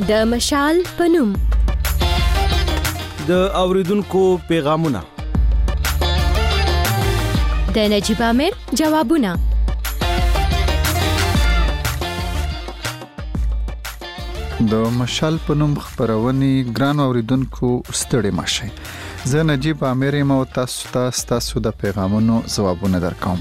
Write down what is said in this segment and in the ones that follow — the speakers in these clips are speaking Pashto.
د مشال په نوم. د اوریدونکو پیغامونه، د نجیب امیر جوابونه. د مشال په نوم خبرونې ګران اوریدونکو ستړي ماشي. زه نجیب امیر یم او تاسو د پیغامونو ځوابونه درکوم.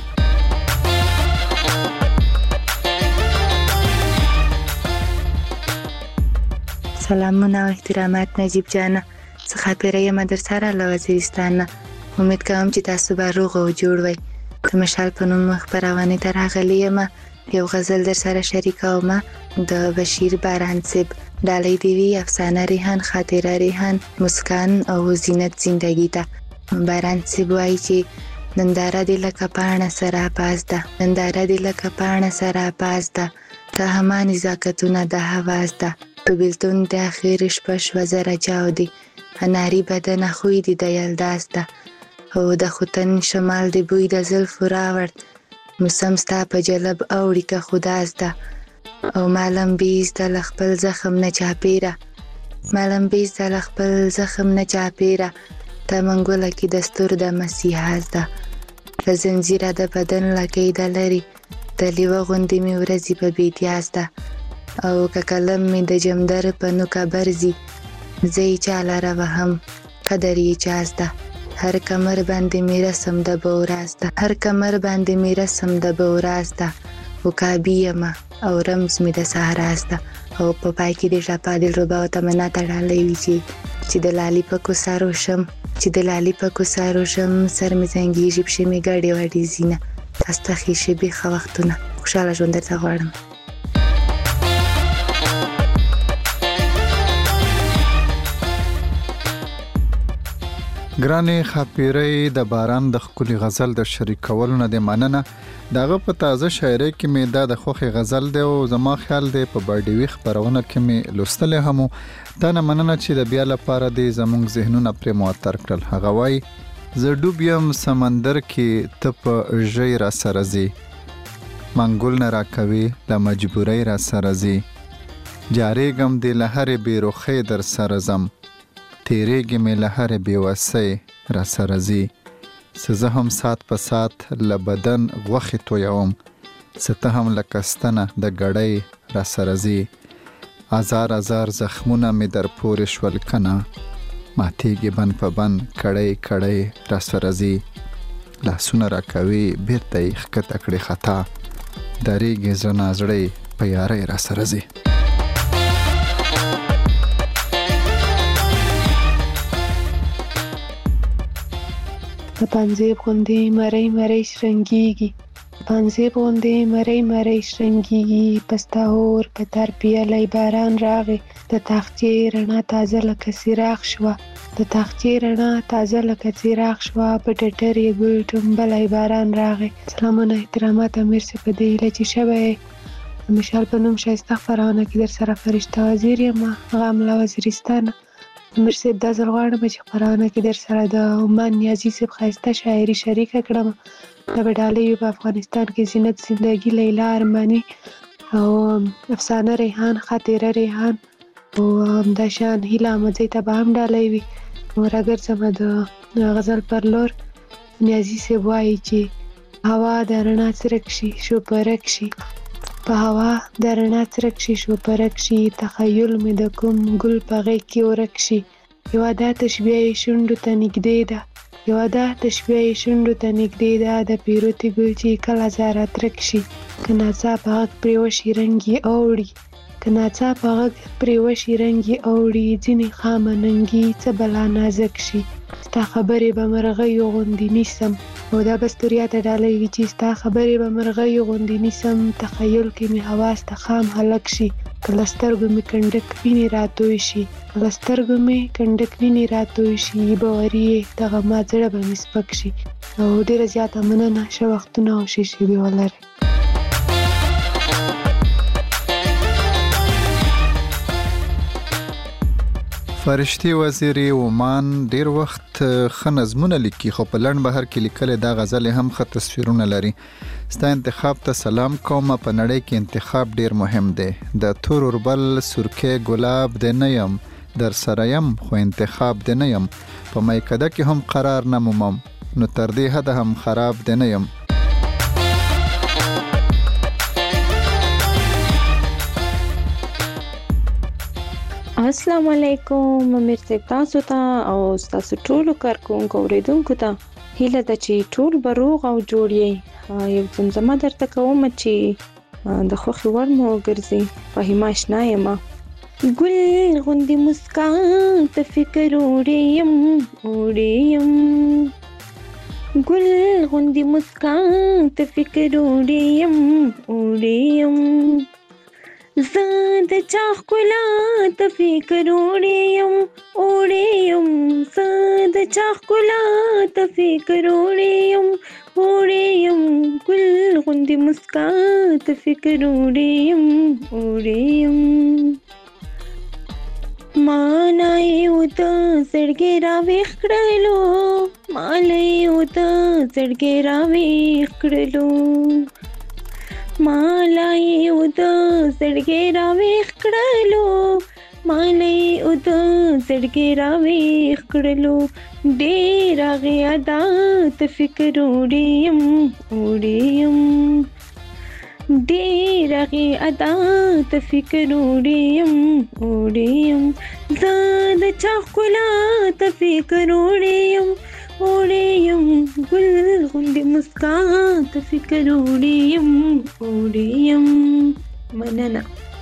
سلامونه او احترامات نجیب جانه، څخه پیره یم در سره له وزیرستان. امید کوم چې تاسو به روغ او جوړ وئ. د مشال په نوم خبرونه ته راغلی یم. یو غزل در سره شریکوم د بشیر باران صاحب. ډالۍ دی وی افسانه ریحان، خاطره ریحان، مسکان او زینت زندگی ته. باران صاحب وایي چې ننداره دی لکه پاڼه سره پاس ده، ننداره دی لکه پاڼه سره پاس ده، ته هما نزاکتونه د حواس ده. په بیلتون د اخیر شپه شوه زره چاودي، اناري بدنه خوی دی د یلداز ده. او د خوتن شمال دی بوی د زلفو راوړ، موسم ستا په جلب اوړي که خداز ده. او مالم بیز د لخپل زخم نه چاپیره، مالم بیز د لخپل زخم نه چاپیره، ته منګوله کې دستور د مسیحاز ده. د زنځیره د بدن لکې د لري، د لیوه غوندې مې ورځي په بیتیاز ده. او که کلم مې د جمدر په نوکه برزي، زه یې چاله روهم قدر یې چاز ده. هر کمر باندې مې رسم د بوراز ده، هر کمر باندې مې رسم د بوراز ده. وکابي یم او رمز مې د سهراز ده. او په پای کې د شپه د ربا او تمنا تړلې وي چې د لالي په کوسارو شم، چې د لالي په کوسارو شم، سر مې زنګېږي، پښې مې ګډې وډې ځینه. تاسو ته ښې شېبې، ښه وختونه، خوشحاله ژوند درته غواړم. ګرانې خاپیرې د باران د ښکلي غزل د شریکولو نه د مننه. دغه په تازه شاعرۍ کې مې دا د خوښې غزل دی او زما خیال دی په بایډیوي خبرونه کې مې لوستلی هم. دا نه مننه چې د بیا لپاره دی زموږ ذهنونه پرې معطر کړل. هغه وایي زه ډوب یم سمندر کې، ته په ژۍ را سره ځې، منګول نه راکوي له مجبورۍ را سره ځې، جارېږم دې له هرې بېروخۍ در سره ځم، تیریږي مې له هرې بېوسۍ را سره ځي، څه زه هم سات په سات له بدن غوښې تویوم، څه ته هم لکه ستنه د ګړۍ را سره ځي، ازار ازار زخمونه مې در پورې شول کنه، ماتېږي بند په بند کړۍ کړۍ را سره ځي، لاسونه را کوي بېرته یې ښکته کړې خطا، درېږي زړه نازړی په یارۍ را سره ځي. د پنځیب غوندې مرۍ مرۍ شرنګېږي، پنځیب غوندې مرۍ مرۍ شرنګېږي، پستا اور په تر پیالی باران راغی، د تاخچې رڼا تازه لکه څراغ شوه، د تاخچې رڼا تازه لکه څراغ شوه، په ټټر یې ګل ټومبلی باران راغی. سلامونه احترامات امیر صاحب، په دې هیله چې شبه یې. د مشال په نوم ښایسته خپرونه کې در سره فرشته وزیر یم، غم له وزیرستانه. امیر صاحب دا ځل غواړم چې خپرونه کې در سره د عمان نیازي صاحب ښایسته شاعري شریکه کړم. دا به ډالۍ وي په افغانستان کې زینت زندگی، لیلا ارماني او افسانه ریحان، خاطره ریحان او همداشان هیله احمدزی ته به هم ډالۍ وي. راګرځم د غزل پر لور. نیازي صاحب وایي چې هوا د رڼا څرک شي شوپرک شي، په هوا د رڼا څرک شي شوپرک شي، تخیل مې د کوم ګل په غېږ کې ورک شي، یوه دا تشبیه یې شونډو ته نږدې ده، یوه دا تشبیه یې شونډو ته نږدې ده، د پیروتې ګل چې کله زاره ترک شي، که ناڅاپه غږ پرې وشي رنګ یې اوړي، که ناڅاپه غږ پرې وشي رنګ یې اوړي، ځینې خامه ننګي څه بلا نازک شي، ستا خبرې به مرغیو غوندې نیسم. او دا بستوریا ته ډالۍ وي چې ستا خبرې به مرغیو غوندې نیسم، تخیل کې مې حواس ته خام هلک شي، که له سترګو مې کنډک وینې راتوی شي، که له سترګو مې کنډک وینې راتوی شي، باوري یې دغه ما زړه به مې سپک شي. او ډېره زیاته مننه، ښه وختونه او ښې شېبې ولرئ. فرشتي وزیري عمان ډیر وخت ښه نظمونه لیکي، خو په لنډ بهر کې لیکلې دا غزل هم ښه تصویرونه لري. ستا انتخاب ته سلام کوم. په نړۍ کې انتخاب ډیر مهم دی. د تور اوربل سرکه ګلاب دی نه یم، در سره یم خو انتخاب دی نه یم. په میکده کې هم قرار نه مومم، نو تر دې حد هم خراب دی نه یم. السلام علیکم. امیر صاحب تاسو ته او تاسو ټولو کارکونکو اوریدونکو ته هیله ده چې ټول به روغ او جوړ یې. یو زمزمه درته کوم چې د خوښې وړ مو وګرځي. فهیمه اشنا یم. ګل غوندې مسکا ته فکر وړې یم، ګل غوندې مسکا ته فکر وړې یم، زه د چا ښکلا ته فکر وړې یم، زه د چا ښکلا ته فکر وړې یم، ګل غوندې مسکا ته فکر وړې یم. مالا یو د زړګي راویښ کړلو، مالا یو د زړګي راویښ کړلو، مالا یو د زړګي راویښ کړلو، مالا یو د زړګي راویښ کړلو. ډېر هغې ادا ته فکر وړې یم، ډېر هغې ادا ته فکر وړې یم، زه د چا ښکلا ته فکر وړې یم، ګل غوندې مسکا ته فکر وړې یم. مننه.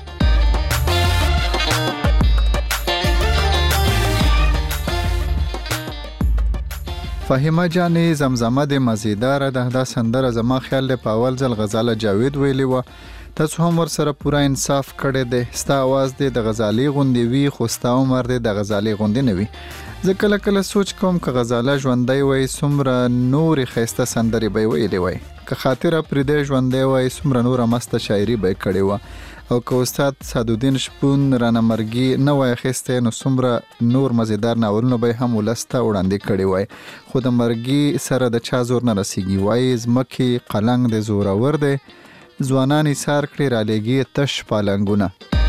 فهیمه جانې زمزمه د مزیداره ده. دا سندره زما خیال دی په اول ځل غزاله جاوید ویلې وه. تاسو هم ورسره پوره انصاف کړی دی. ستا آواز دی د غزالې غوندې وي، خو ستا عمر دی د غزالې غوندې نه وي. زه کله کله سوچ کوم که غزاله ژوندی وای څومره نورې ښایسته سندرې به یې ویلې وای، که خاطره پرېدی ژوندی وای څومره نوره مسته شاعري به یې کړې وه، او که استاد سعدالدین شپون رانه مرګي نه وای اخیستی نو څومره نور مزیدار ناولونه به یې هم ولس ته وړاندې کړي وای. خو د مرګي سره د چا زور نه رسیږي. وایي ځمکې قلنګ د زورور دی، ځوانان ایثار کړي رالیږي تش پالنګونه.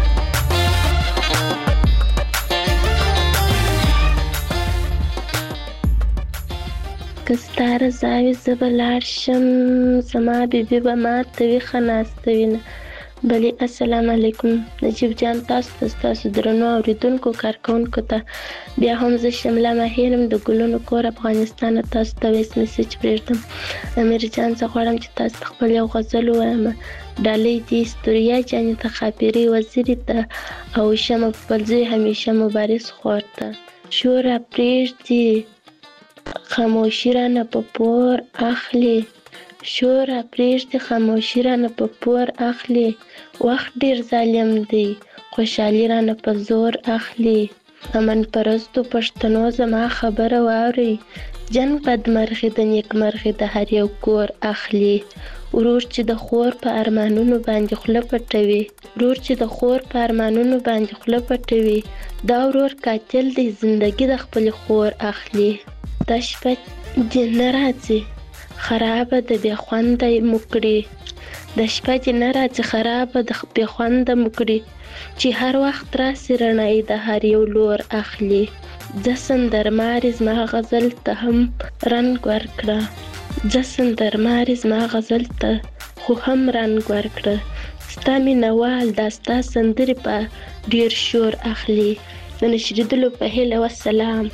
که ستا رضا وي زه به لاړ شم، زما بیبي به ماته وي ښه ناسته وینه. بلې السلام علیکم نجیب جان، تاسو ته ستاسو درنو اوریدونکو کارکونکو ته بیا هم زه شمله مهیرم د ګلونو کور افغانستان تاسو ته ویس میسج پرېږدم. امیر جان زه غواړم چې تاسو ته خپل یو غزل ووایم. ډالۍ دې استوریا جانې ته، خاپیرې وزیرې ته، او شمه پلزوی همیشه مبارز خور ته. شوره پرېږدي خاموشي رانه په پور اخلي، شوره پرېږدي خاموشي رانه په پور اخلي، وخت ډېر ظالم دی خوشحالي رانه په زور اخلي. امن پرستو پښتنو زما خبره واورئ، جنګ بدمرغي د نیکمرغي د هر یو کور اخلي. ورور چې د خور په ارمانونو باندې خوله پټوي، ورور چې د خور په ارمانونو باندې خوله پټوي، دا ورور قاتل دی زندگی د خپل خور اخلي. دا شپه دې نه راځي خرابه د بې خونده مکړي، د شپه دې نه راځي خرابه د بې خونده مکړي، چې هر وخت راسي رڼایي د هر یو لور اخلي. زه سندرمارې زما غزل ته هم رنګ ورکړه، زه سندرمارې زما غزل ته خو هم رنګ ورکړه، ستا مینهوال دا ستا سندرې په ډېر شور اخلي. د نشریدلو په هیله والسلام.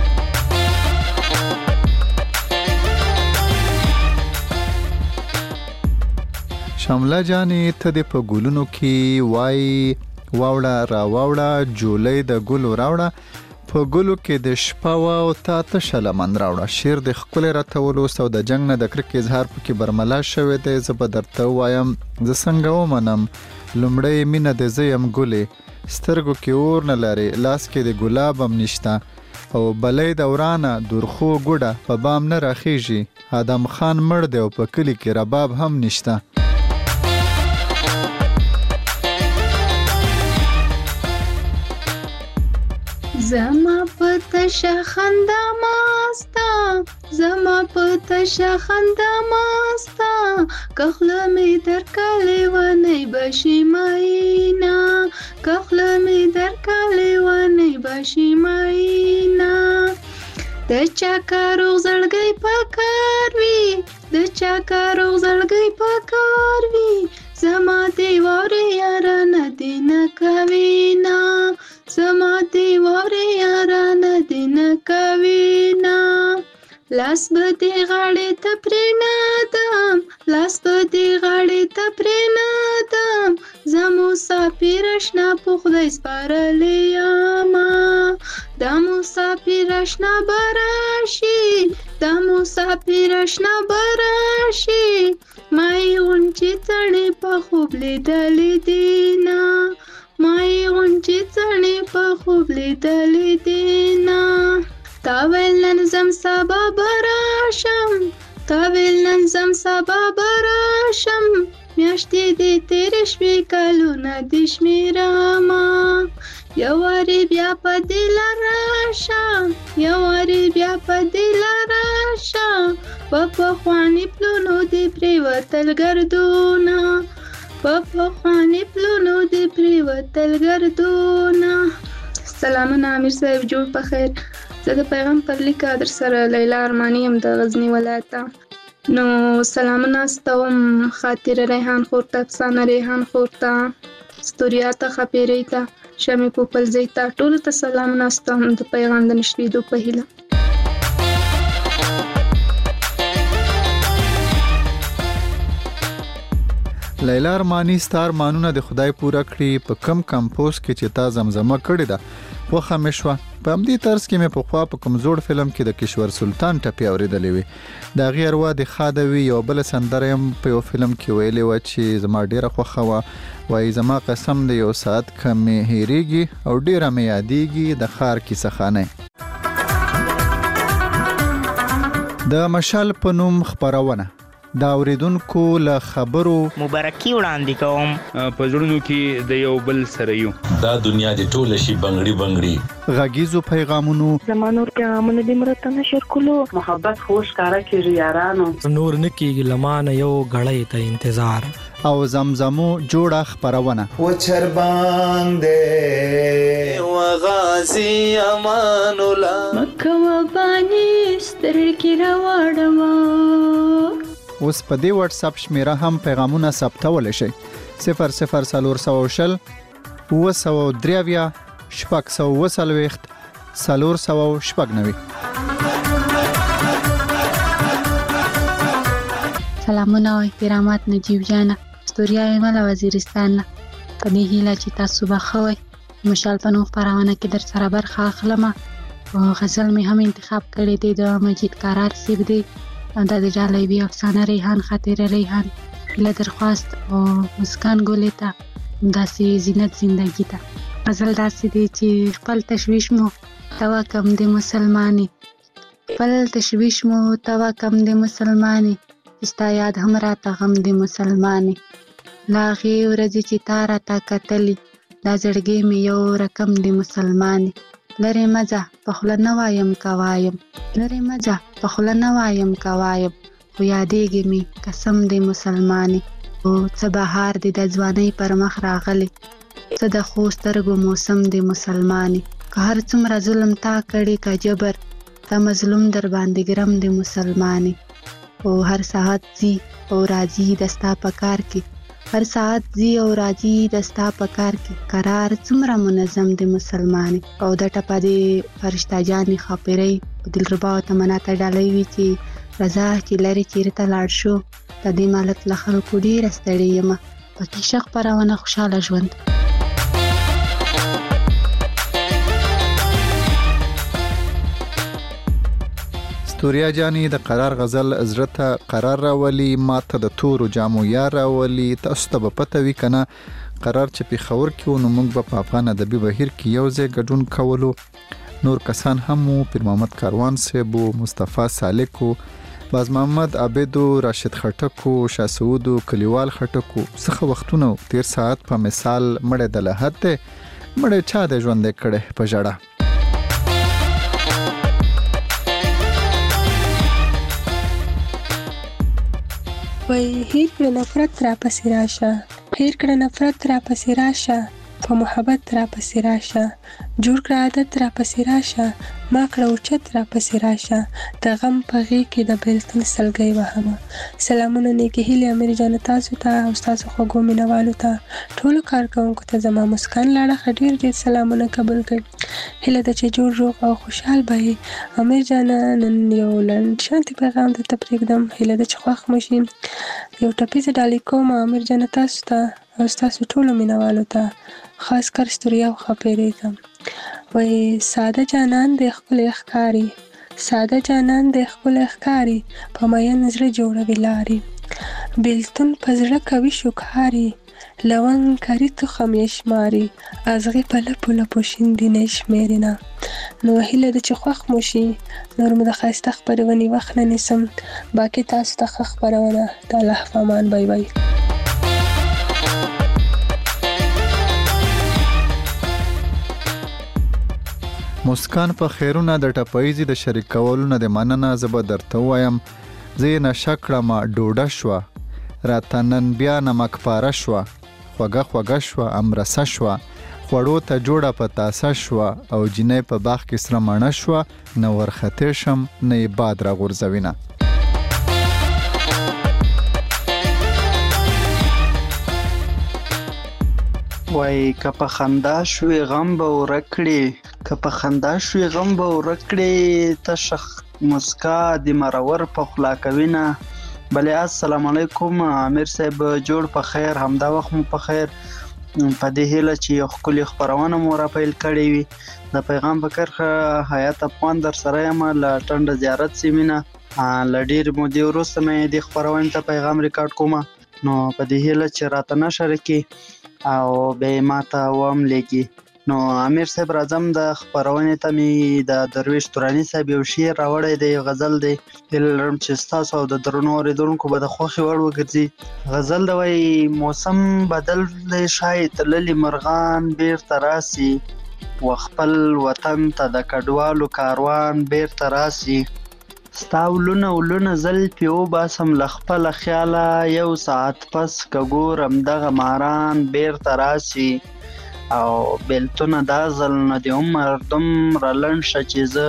شمله جانې ته دې په ګلونو کې وای واوړه را واوړه، جولۍ د ګلو راوړه، په ګلو کې د شپه وا او تا تشه لمن راوړه. شعر د ښکلی راته ولوست او د جنګ نه د کرکې اظهار پکې برملا شوی دی. زه به درته ووایم زه څنګه ومنم لومړی مینه د زه یم ګلې، سترګو کې اور نه لرې لاس کې د ګلاب هم نشته، او بلۍ دورانه دورخو ګوډه په بام نه راخیږي، آدم خان مړ دی او په کلي کې رباب هم نشته. زما په تشه خندا ماستا، زما په تشه خندا ماستا کخله مې درکړې ونی بشي ماینا کخله مې درکړې ونی بشي ماینا د چا کاروغ زړګی پکار وي د چا کاروغ زړګی پکار وي زما دی واره یارانه دی نه کوي نه زما دی واره یارانه دی نه کوي نه لاس به دی غاړې ته پرې نادم لاس به دی غاړې ته پرې نادم زه مسافر اشنا په خدای سپارلې یمه دا مسافر اشنا به راشي دا مسافر اشنا به راشي ما یې غونچې څڼې په خوب لیدلې دي نه ما یې غونچې څڼې په خوب لیدلې دي نه تا ویل نن زم سبا به راشم تا ویل نن زم سبا به راشم میاشتې دې تېرې شوې کلونه دې شمېرمه یو وارې بیا په دې لار راشه یو وارې بیا په دې لار راشه په پخواني پلونو دې پرېوتل ګردونه په پخواني پلونو دې پرېوتل ګردونه سلامونه امیر صاحب جوړ په خیر زه د پیغام پر لیکه در سره لیلا ارماني یم د غزني ولایته نو سلامونه ستوم خاطره ریحان خور ته افسانه ریحان خور ته ستوریا ته خپیرې ته شمې پوپلزۍ ته ټولو ته سلامونه ستوم د پیغام د نشریدو په هیله لیلا ارماني ستار مانونه د خدای پوره کړی په کم کمپوز کې چې تا زمزمه کړې ده خوښه مې شوه په همدې طرز کې مې پخوا په کوم زوړ فلم کې د کشور سلطان ټپې اورېدلې وې د هغې اروا د ښاده وي یو بله سندره هم په یو فلم کې ویلې وه چې زما ډېره خوښه وه وایي زما قسم د یو ساعت که مې هېرېږي او ډېره مې یادېږي د ښار کیسه خانۍ د مشال په نوم خپرونه دا اوریدونکو له خبرو مبارکي وړاندې کوم په زړونو کې د یو بل سره یو دا دنیا د ټوله شي بنګړي بنګړي غږیزو پیغامونو زمانور پیغامونه دې مرته نشر کولو محبت خوش کارا کیږي یارانو نور نکیږي لمانه یو غړې ته انتظار او زمزمو جوړه خپرونه و چر باندې و غازی امان الله مکه و بانی سترګې راوړم اوس په دې واتس اپ شمیره هم پیغامونه ثبتولی شئ 00420 923 640 490 سلامونه او احترامات نجیب جانا ستوریا ایمل وزیرستان په دې هیله چې تاسو به ښه وئ مشال په نوم خپرونه کې در سره برخه اخلم غزل مې هم انتخاب کړی دی د مجید قرار صاحب دی دا د جالبی افسانه ریحان خاطره ریحان له درخواست او مسکان ګولې ته داسې زینت زندگی ته غزل داسې دی چې خپل تشویش مو توا کم د مسلمانی خپل تشویش مو توا کم د مسلمانی ستا یاد هم راته غم د مسلمانی لا غي ورځې چې تا راته کتلي دا زړګی مې یو رقم د مسلمانی لرې مزه په خوله نه وایم کوایم لرې مزه په خوله نه وایم کوایم خو یادېږي مې قسم د مسلمانی او څه بهار دی د ځوانۍ پر مخ راغلی څه د ښو سترګو موسم د مسلمانی که هر څومره ظلم تا کړي که جبر تا مظلوم در باندې ګرم د مسلمانی او هر ساعت ځي او راځي د ستا په کار کې هر ساعت ځي او راځي د ستا په کار کې قرار څومره منظم د مسلمانی او د ټپه د فرشته جانې خاپیرۍ په دلربا او تمنا ته ډالۍ وي چې رضا چې لرې چیرته لاړ شو د دې مالت له خلکو ډېره ستړې یمه پکې ښه خپرونه خوشحاله ژوند ستوریا جانی د قرار غزل زړه ته قرار راولي ماته د تورو جامو یار راولي تاسو ته به پته وي کنه قرار چې پیښور کې و نو موږ به په افغان ادبي بهیر کې یو ځای ګډون کولو نور کسان هم وو پیر محمد کاروان صاحب و مصطفی سالک و باز محمد عابدو راشد خټکو شاه سعودو کلیوال خټکو څخه وختونه تیر ساعت په مثال مړه د لحد مړه چا د ژوند کړه په جړه وای هیر کړه نفرت را پسې راشه، هیر کړه نفرت را پسې راشه، په محبت را پسې راشه، جوړ کړه عادت را پسې راشه، ما کړه اوچت را پسې راشه، د غم په غېږ کې د بېلتون سلګۍ وهمه. سلامونه نیکې هیلې امیر جان تاسو ته او ستاسو خوږو مینوالو ته، ټولو کارکوونکو ته زما مسکان له اړخه ډېر ډېر سلامونه قبول کړئ. هیله ده چې جوړ روغ او خوشحال به یې. امیر جانه نن یو لنډ شانتې پیغام درته پرېږدم، هیله ده چې خوښ مو شي. یو ټپیزه ډالۍ کوم امیر جانه تاسو ته او ستاسو ټولو مینوالو ته، خاص کر ستوریا او ښاپیرۍ ته. وایي ساده جانان دی ښکلی ښکاري، ساده جانان دی ښکلی ښکاري، په مین زړه جوړوي لارې، بېلتون په زړه کوي شکاري، لونګ کري تخم یې شماري، ازغې په لپو لپو شیندي نه شمېري نه. نو هیله ده چې خوښ مو شي. نور مو د ښایسته خپرونې وخت نه نیسم، باقي تاسو ته ښه خپرونه. د الله په امان. بای بای. مسکان په خیرونه د ټپایزي د شریک کولو نه د مننه. زه به درته ووایم زه یې نشه کړمه ډوډه شوه، راته نن بیا نمک پاره شوه، خوږه خوږه شوه امرسه شوه، خوړو ته جوړه په تاسه شوه، او جینۍ په باغ کې سره مڼه شوه، نه ورختې شم نه یې باد را غورځوینه. وای که په خندا شوې غم به ورک کړې، که په خندا شوې غم به ورک کړې، تشه مسکا د مرور په خوله کوینه. بلې السلام علیکم امیر صاحب، جوړ په خیر، همدا وخت مو په خیر. په دې هیله چې یو ښکلې خپرونه مو راپیل کړې وي. د پیغام په کرښه حیات افغان در سره یم له ټنډه زیارت سیمې نه. له ډېرې مودې وروسته مې دې خپرونې ته پیغام ریکارډ کومه، نو په دې هیله چې راته نه شریکي او به ماته وام لګي. نو امیر صاحب راځم د خپرونې ته مې د درویش توراني صاحب یو شعر راوړی دی، غزل دی. هیله لرم چې ستاسو او د درنو اورېدونکو به د خوښې وړ وګرځي. غزل دی وایي موسم بدل دی شاید تللي مرغان بیرته راسي، و خپل وطن ته د کډوالو کاروان بیرته راسي. ستا ولونه ولونه زلفې وباسم له خپله خیاله، یو ساعت پس که ګورم دغه ماران بیرته راسي. او بیلتونه دا ځل نه د عمر دومره لنډ شه چې زه،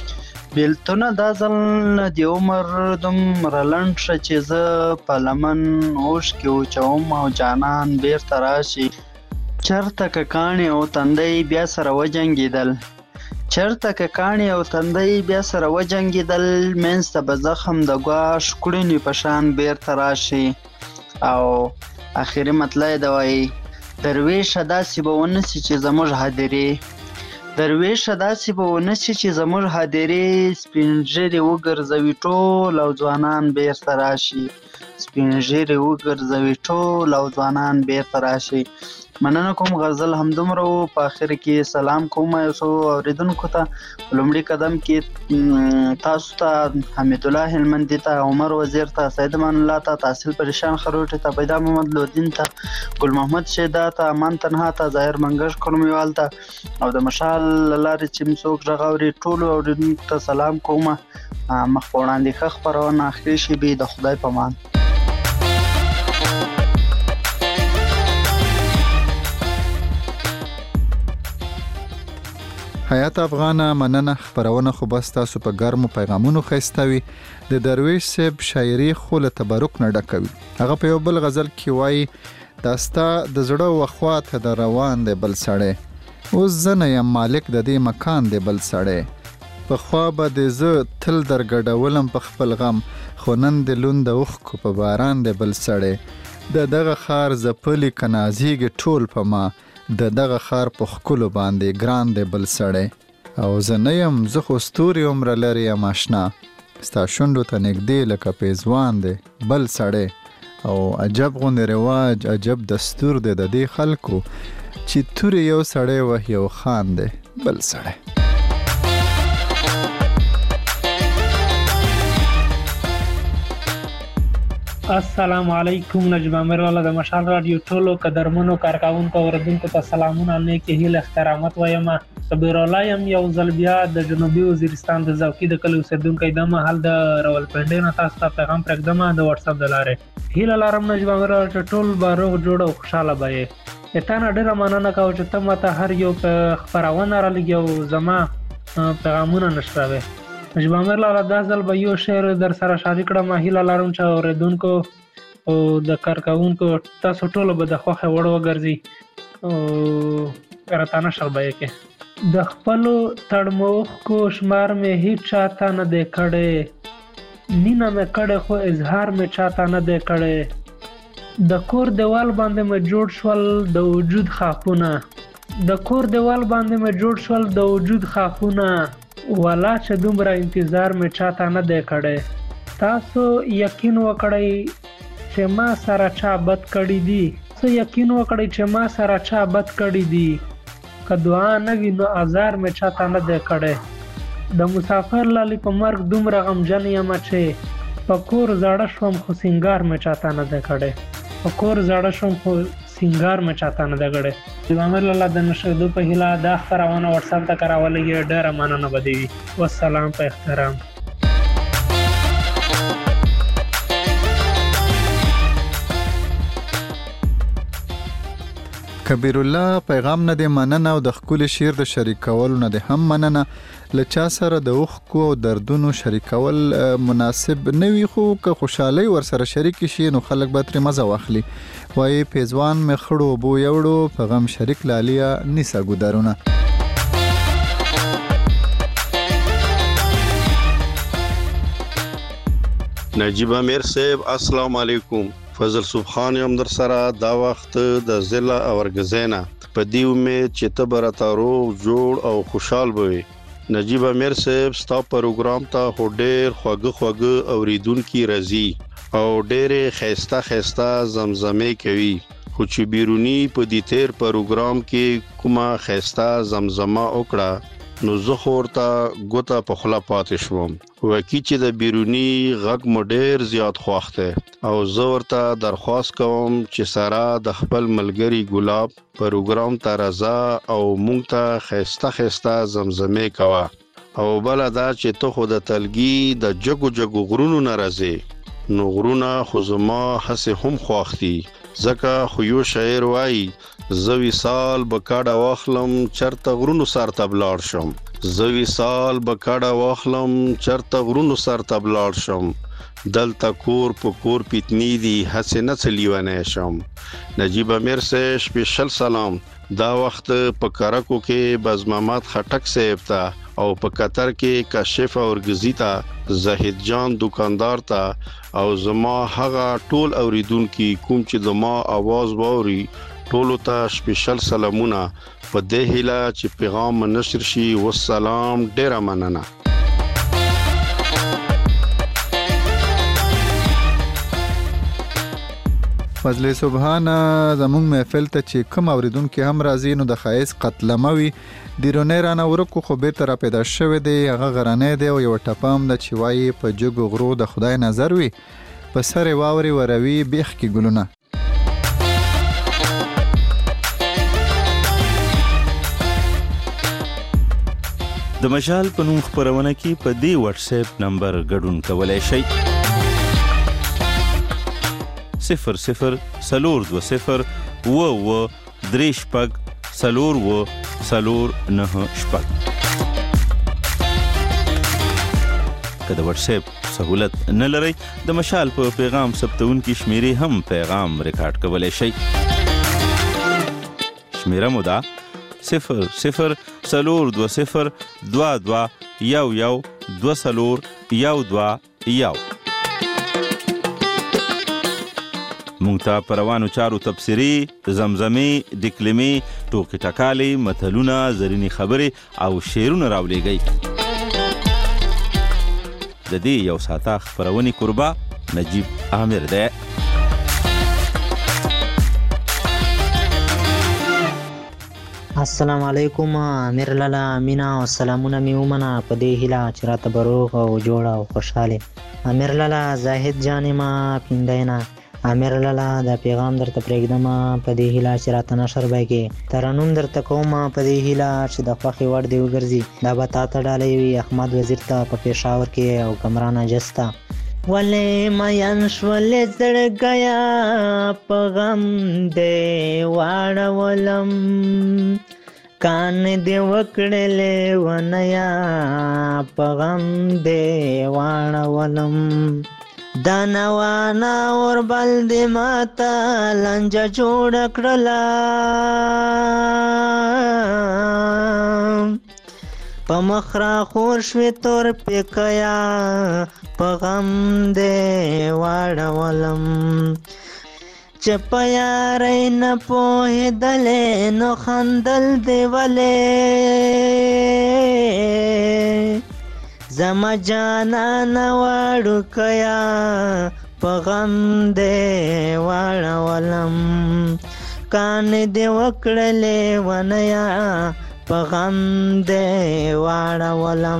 بیلتونه دا ځل نه د عمر دومره لنډ شه چې زه، په لمن اوښکې وچوم او جانان بیرته راشي. چرته که کاڼې او تندی بیا سره وجنګېدل، چرته که کاڼې او تندی بیا سره وجنګېدل، منځته به زخم د ګواښ کړنې په شان بیرته راشي. او اخري مطلع یې د وایي درویشه داسې به ونه سي چې زموږ هدیرې، درویشه داسې به ونه سي چې زموږ هدیرې، سپین ږیرې وګرځوي ټول او ځوانان بیرته راشي، سپین ږیرې وګرځوي ټول او ځوانان بیرته راشي. مننه کوم، غزل همدومره و. په اخر کې سلام کوم یو څو اورېدونکو ته. په لومړي قدم کې تاسو ته، حمید الله هلمندي ته، عمر وزیر ته، سید امان الله ته، تحصیل پریشان خروټي ته، پیدا محمد لودین ته، ګل محمد شیدا ته، امان تنها ته، ظاهر منګش کورمیوال ته، او د مشال لارې چې څوک غږ اوري ټولو اورېدونکو ته سلام کوم. مخ په وړاندې ښه خپرونه اخري شي به د خدای په امان. حیات افغانه مننه. خپرونه خو بس تاسو په ګرمو پیغامونو ښایسته وي. د درویش صاحب شاعري خو له تبرک نه ډکوي. هغه په یو بل غزل کې وایي دا ستا د زړه وخوا ته د روان دی بل سړی، اوس زه نه یم مالک د دې مکان دی بل سړی، پخوا به د زه تل درګډولم په خپل غم، خو نن د لوند د اوښکو په باران دی بل سړی، د دغه ښار ځپلي که نازیږي ټول په ما، د دغه ښار په ښکلو باندې ګران دی بل سړی. او زه نه یم، زه خو ستوري عمره لرې یم اشنا، ستا شونډو ته نږدې لکه پیزوان دی بل سړی. او عجب غوندې رواج، عجب دستور دی د دې خلکو، چې تورې یو سړی وهي یو خان دی بل سړی. السلام علیکم. نجیب امیر الله د مشال رادیو ټولو قدرمنو کارکونکو اوریدونکو ته سلامونه نیکی هیله احترامات وایم. کبیر الله یم یو ځل بیا د جنوبي وزیرستان د زوکی د کلی اوسیدونکی د محل د راولپنډۍ نه تاسو ته پیغام پرېږدم د واتس اپ د لارې. هیله لرم نجیب امیر الله چې ټول به روغ جوړ او خوشاله به یې. تا نه ډېره مننه کوم چې ته ماته هر یو خپرونه رالېږي او زما پیغامونه نشروې. نجیب امیر الله دا ځل به یو شعر در سره شریک کړم. هیله لرم چې اوریدونکو او د کارکونکو تاسو ټولو به د خوښې وړ وګرځي او راته نشر به یې کې. د خپلو تړموښکو شمار مې هیڅ چاته نه دی کړی، مینه مې کړې خو اظهار مې چاته نه دی کړی. د کور دیوال باندې مې جوړ شول د وجود خاپونه، د کور دیوال باندې مې جوړ شول د وجود خاپونه، والا چې دومره انتظار مې چاته نه دی کړی. تاسو یقین وکړئ چې ما سره چا بد کړي دي، څه یقین وکړئ چې ما سره چا بد کړي دي، که دعا نه وي نو ازار مې چاته نه دی کړی. د مسافر لالي په مرګ دومره غمجن یم چې په کور زړه شوم خو سینګار مې چاته نه دی کړی، په کور زړه شوم خو سینګار مې چاته نه دی کړی. نجیب امیر الله د نشریدو په هیله دا خپرونه واتس اپ ته راولېږي. ډېره مننه به دې وي. والسلام په احترام. کبیر الله پیغام نه دی مننه او د خپل شعر د شریکولو نه دی هم مننه. لچا سره د اوښکو او دردونو شریکول مناسب نه وي، خو که خوشحالي ور سره شریک شي نو خلک به ترې مزه واخلي. وایي پیزوان مې خړو بو یوړو په غم شریک لالیا نیسا ګودرونه. نجیب امیر صاحب السلام علیکم. فضل سبحان یم در سره دا وخت د ضلع اورګزینا په دی امید چې ته به راته روغ جوړ او خوشحال به. نجیب امیر صاحب ستا پروګرام ته خو ډېر خواږه اوریدونکي راځي او ډېرې ښایسته ښایسته زمزمې کوي، خو چې بیرونی په دې تیر پروګرام کې کومه ښایسته زمزمه وکړه نو زه خو ورته ګوته په خوله پاتې شوم. وکي چې د بیرونی غږ مو ډېر زیات خوښ دی او زه ورته درخواست کوم چې ساره د خپل ملګري ګلاب پروګرام ته راځه او مونږ ته ښایسته ښایسته زمزمې کوه. او بله دا چې ته خو د تلګي د جګو غرونو نه راځې نو غرونه خو زما هسې هم خوښ دي، ځکه خو یو شاعر وایي زه وصال به کاډه واخلم چرته غرونو سر ته بلاړ شم، زه وصال به کاډه واخلم چرته غرونو سر ته بلاړ شم، دلته کور په کور پیتنی دي هسې نه څه لیونی شم. نجیب امیر صاحب سپیشل سلام. دا وخت په کرکو کې بز محمد خټک صاحب ته او په قطر کې کاشف اورګزی ته، زاهد جان دکاندار ته او زما هغه ټول اوریدونکي کوم چې د ما आवाज واوري ټولو ته سپیشل سلامونه په دې هیله چې پیغام نشر شي. والسلام. ډیره مننه. فضل سبحان زمونږ محفل ته چې کوم اوریدونکي هم راځي نو د خایس قتلموي دیرونه رانه ورکو خو بیرته را پیدا شوی دی. هغه غرانه دی او یو ټپام د چوي په جګو غرو د خدای نظر وي، په سر واوري وروي بیخ کې ګلونه. د مشال په نوم خپرونه کې په دې واتس اپ نمبر ګډون کولای شئ 00 420 و درې شپږ 4 شپږ. که د واتس اپ سہولت نه لرئ د مشال په پیغام ثبتونکي شمیرې هم پیغام ریکارډ کولای شئ. شمیره مو ده 00 420 22 11 24 مونږ ته په روانو چارو تبصرې، زمزمې، ډکلمې، ټوکې ټکالې، متلونه، زرینې خبرې او شعرونه راولېږئ. د دې یو ساعته خپرونې کوربه نجیب امیر دی. السلام علیکم. امیر لالا مینا او سلامونه می ومنه په دې هیله چې راته به روغ او جوړ او خوشحاله امیر لالا زاهد جان ما پیندینا امیر لالا دا پیغام درته پرېږدم په دې هیله چې راته نشر به کې ترنم درته کوم په دې هیله چې د خوښې وړ دې وګرځي دا به تا ته ډالۍ وي احمد وزیر ته په پېښور کې او کمران اجس ته ولې مین شولې زړګیا په غم دې واړولم کان دې وکړلې ونیا په غم دې واړولم دا نوانا وربل دې ماته لنجه جوړه کړله په مخ راخور شوې تور پیکیا په غم دې واړولم چې په یارۍ نه پوهېدلې نو خندل دې ولې زما جانانه وړوکیا په غم دې واړولم کاڼې دې وکړلې ونیا په غم دې واړولم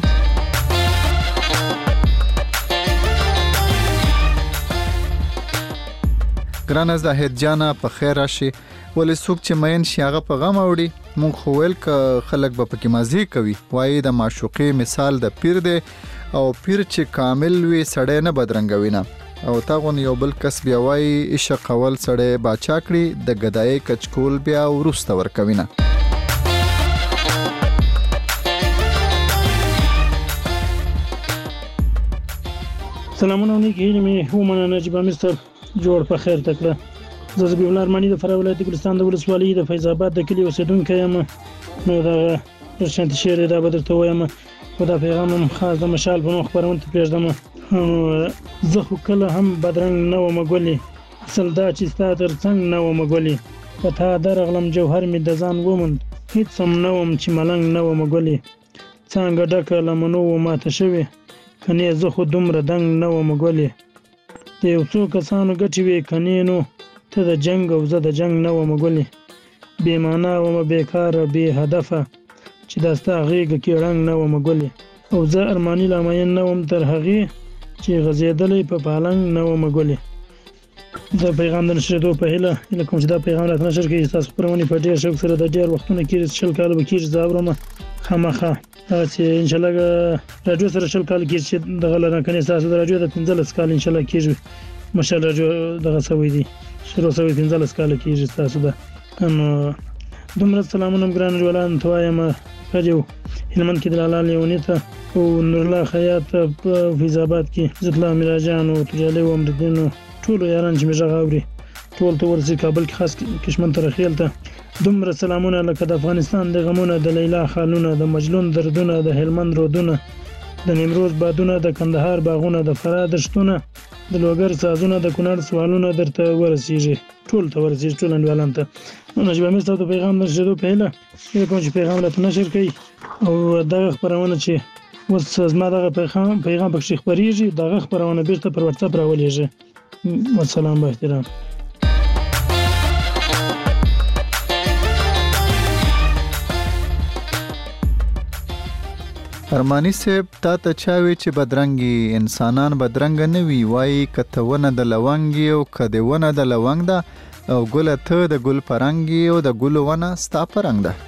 ګرانه زاهد جانه په خیر راشي ولې څوک چې مین شي هغه په غم اوړي مونږ خو ویل که خلک به پکې مزې کوي وایي د معشوقې مثال د پیر دی او پیر چې کامل وي سړی نه بدرنګوي نه او تا غوندې یو بل کس بیا وایي عشق اول سړی باچا کړي د ګدایۍ کچکول بیا وروسته ورکوي نه سلامونه نیکی هیلې مې ومنه نجیب امیر صاحب جوړ په خیر تکړه زه زبیح الله ارماني د فراه ولایت ګلستان د ولسوالۍ د فیض آباد د کلي اوسېدونکی یم نو دغه شانتي شعر دا به درته ووایم خو دا پیغام هم خاص د مشال په نوم خپرونې ته پرېږدم زه خو کله هم بدرنګ نه وم ګلې اصل دا چې ستا تر څنګ نه وم ګلې په تا درغلم جوهر مې د ځان وموند هېڅ هم نه وم چې ملنګ نه وم ګلې څانګه ډکه له منو و ماته شوې کنې زه خو دومره دنګ نه وم ګلې د یو څو کسانو ګټې وې کنې نو ته د جنګ او زه د جنګ نه وم ګلې بې معنا وم بېکاره بې هدفه چې دا ستا غېږه کې ړنګ نه وم ګلې او زه ارماني لامین نه وم تر هغې چې غځېدلی په پالنګ نه وم ګلې د پیغام د نشرېدو په هیله کوم چې دا پیغام راته نشر کړي ستاسو خپرونې په ډېر شوق سره د ډېر وختونه کېږي 20 کاله به کېږي زه اورم خامخا چې انشاءالله راډیو سره 20 کال کېږي چې دغه لرنه کنې ستاسو د راډیو د 15 کال انشاءالله کېږي مشال راډیو دغه سوی دي شروع سوی 15 کال کېږي ستاسو ده نو دومره سلامونه ګران ډیوالان ته وایم راډیو هلمند کې د لالا لیوني ته او نورالله خیاط په فیض آباد کې عزت الله میراجان او تجالي و امردین ټولو یاران چې مې غږ اوري ټول ته ورسي کابل کې خاص کشمن ترخیل ته دومره سلامونه لکه د افغانستان د غمونه د لیلا خالونه د مجلون دردونه د هلمند رودونه د نیمروز بادونه د کندهار باغونه د فراه دشتونه د لوګر سازونه د کونړ سوالونه درته ورسیږي ټول ته ورسیږي ټول انډیوالان ته نجیب امیر صاحب د پیغام نشریدو په هیله کوم چې پیغام راته نشر کوي او دغه خپرونه چې اوس زما دغه پیغام پکې خپرېږي دغه خپرونه بیرته پر واتساپ راولېږي والسلام با احترام ارمانی صاحب تا ته چاوي چې بدرنګي انسانان بدرنګ نه وي وایي کته ونه د لونګ او کده ونه د لونګ ده او ګل ته د ګل پرنګي او د ګل ونه ستا پرنګ ده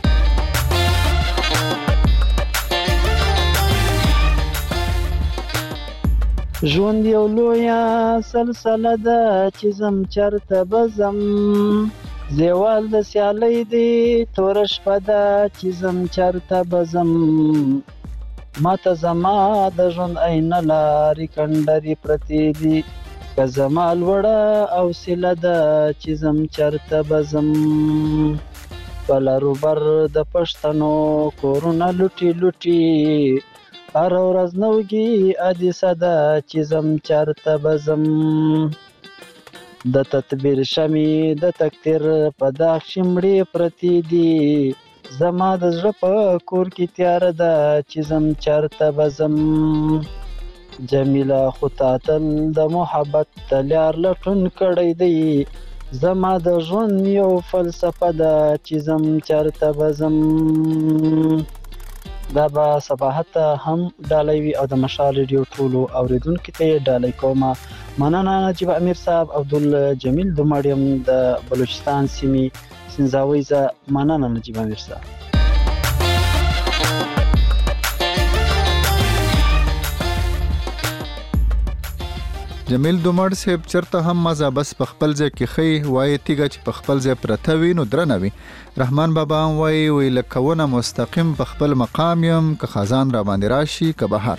ژوند یو لویه سلسله ده چې زم چرته بزم زیوال د سیالۍ دی تور شپه ده چې زم چرته بزم ماته زما د ژوند عینه لارې کنډرې پرتې دي که زما لوړه حوصله ده چې زم چرته بزم په لرو بر د پښتنو کورونه لوټي لوټي هر ورځ نوږي حادثه ده چې زم چرته بزم د تدبیر شمې د تقدیر په داغ شمړې پرتې دي زما د زړه په کور کې تیاره ده چې زم چرته بزم جمیله خو تا تل د محبت تلیار لټون کړی دی زما د ژوند یو فلسفه ده چې زم چرته بزم دا به صباحت هم ډالۍ وي او د مشال ریډیو ټولو اوریدونکو ته ډالۍ کوم. مننه نجیب امیر صاحب. عبدالجمیل دوماړیم د بلوچستان سیمې سنځاوي ز. مننه نجیب امیر صاحب. جمیل دومړ صاحب چرته هم مزه بس په خپل ځای کې خي وای تیګه چې په خپل ځای پرته وي نو درنه وي. رحمان بابا وای لکونه مستقیم په خپل مقام يم که خزان را باندې راشي که بهار.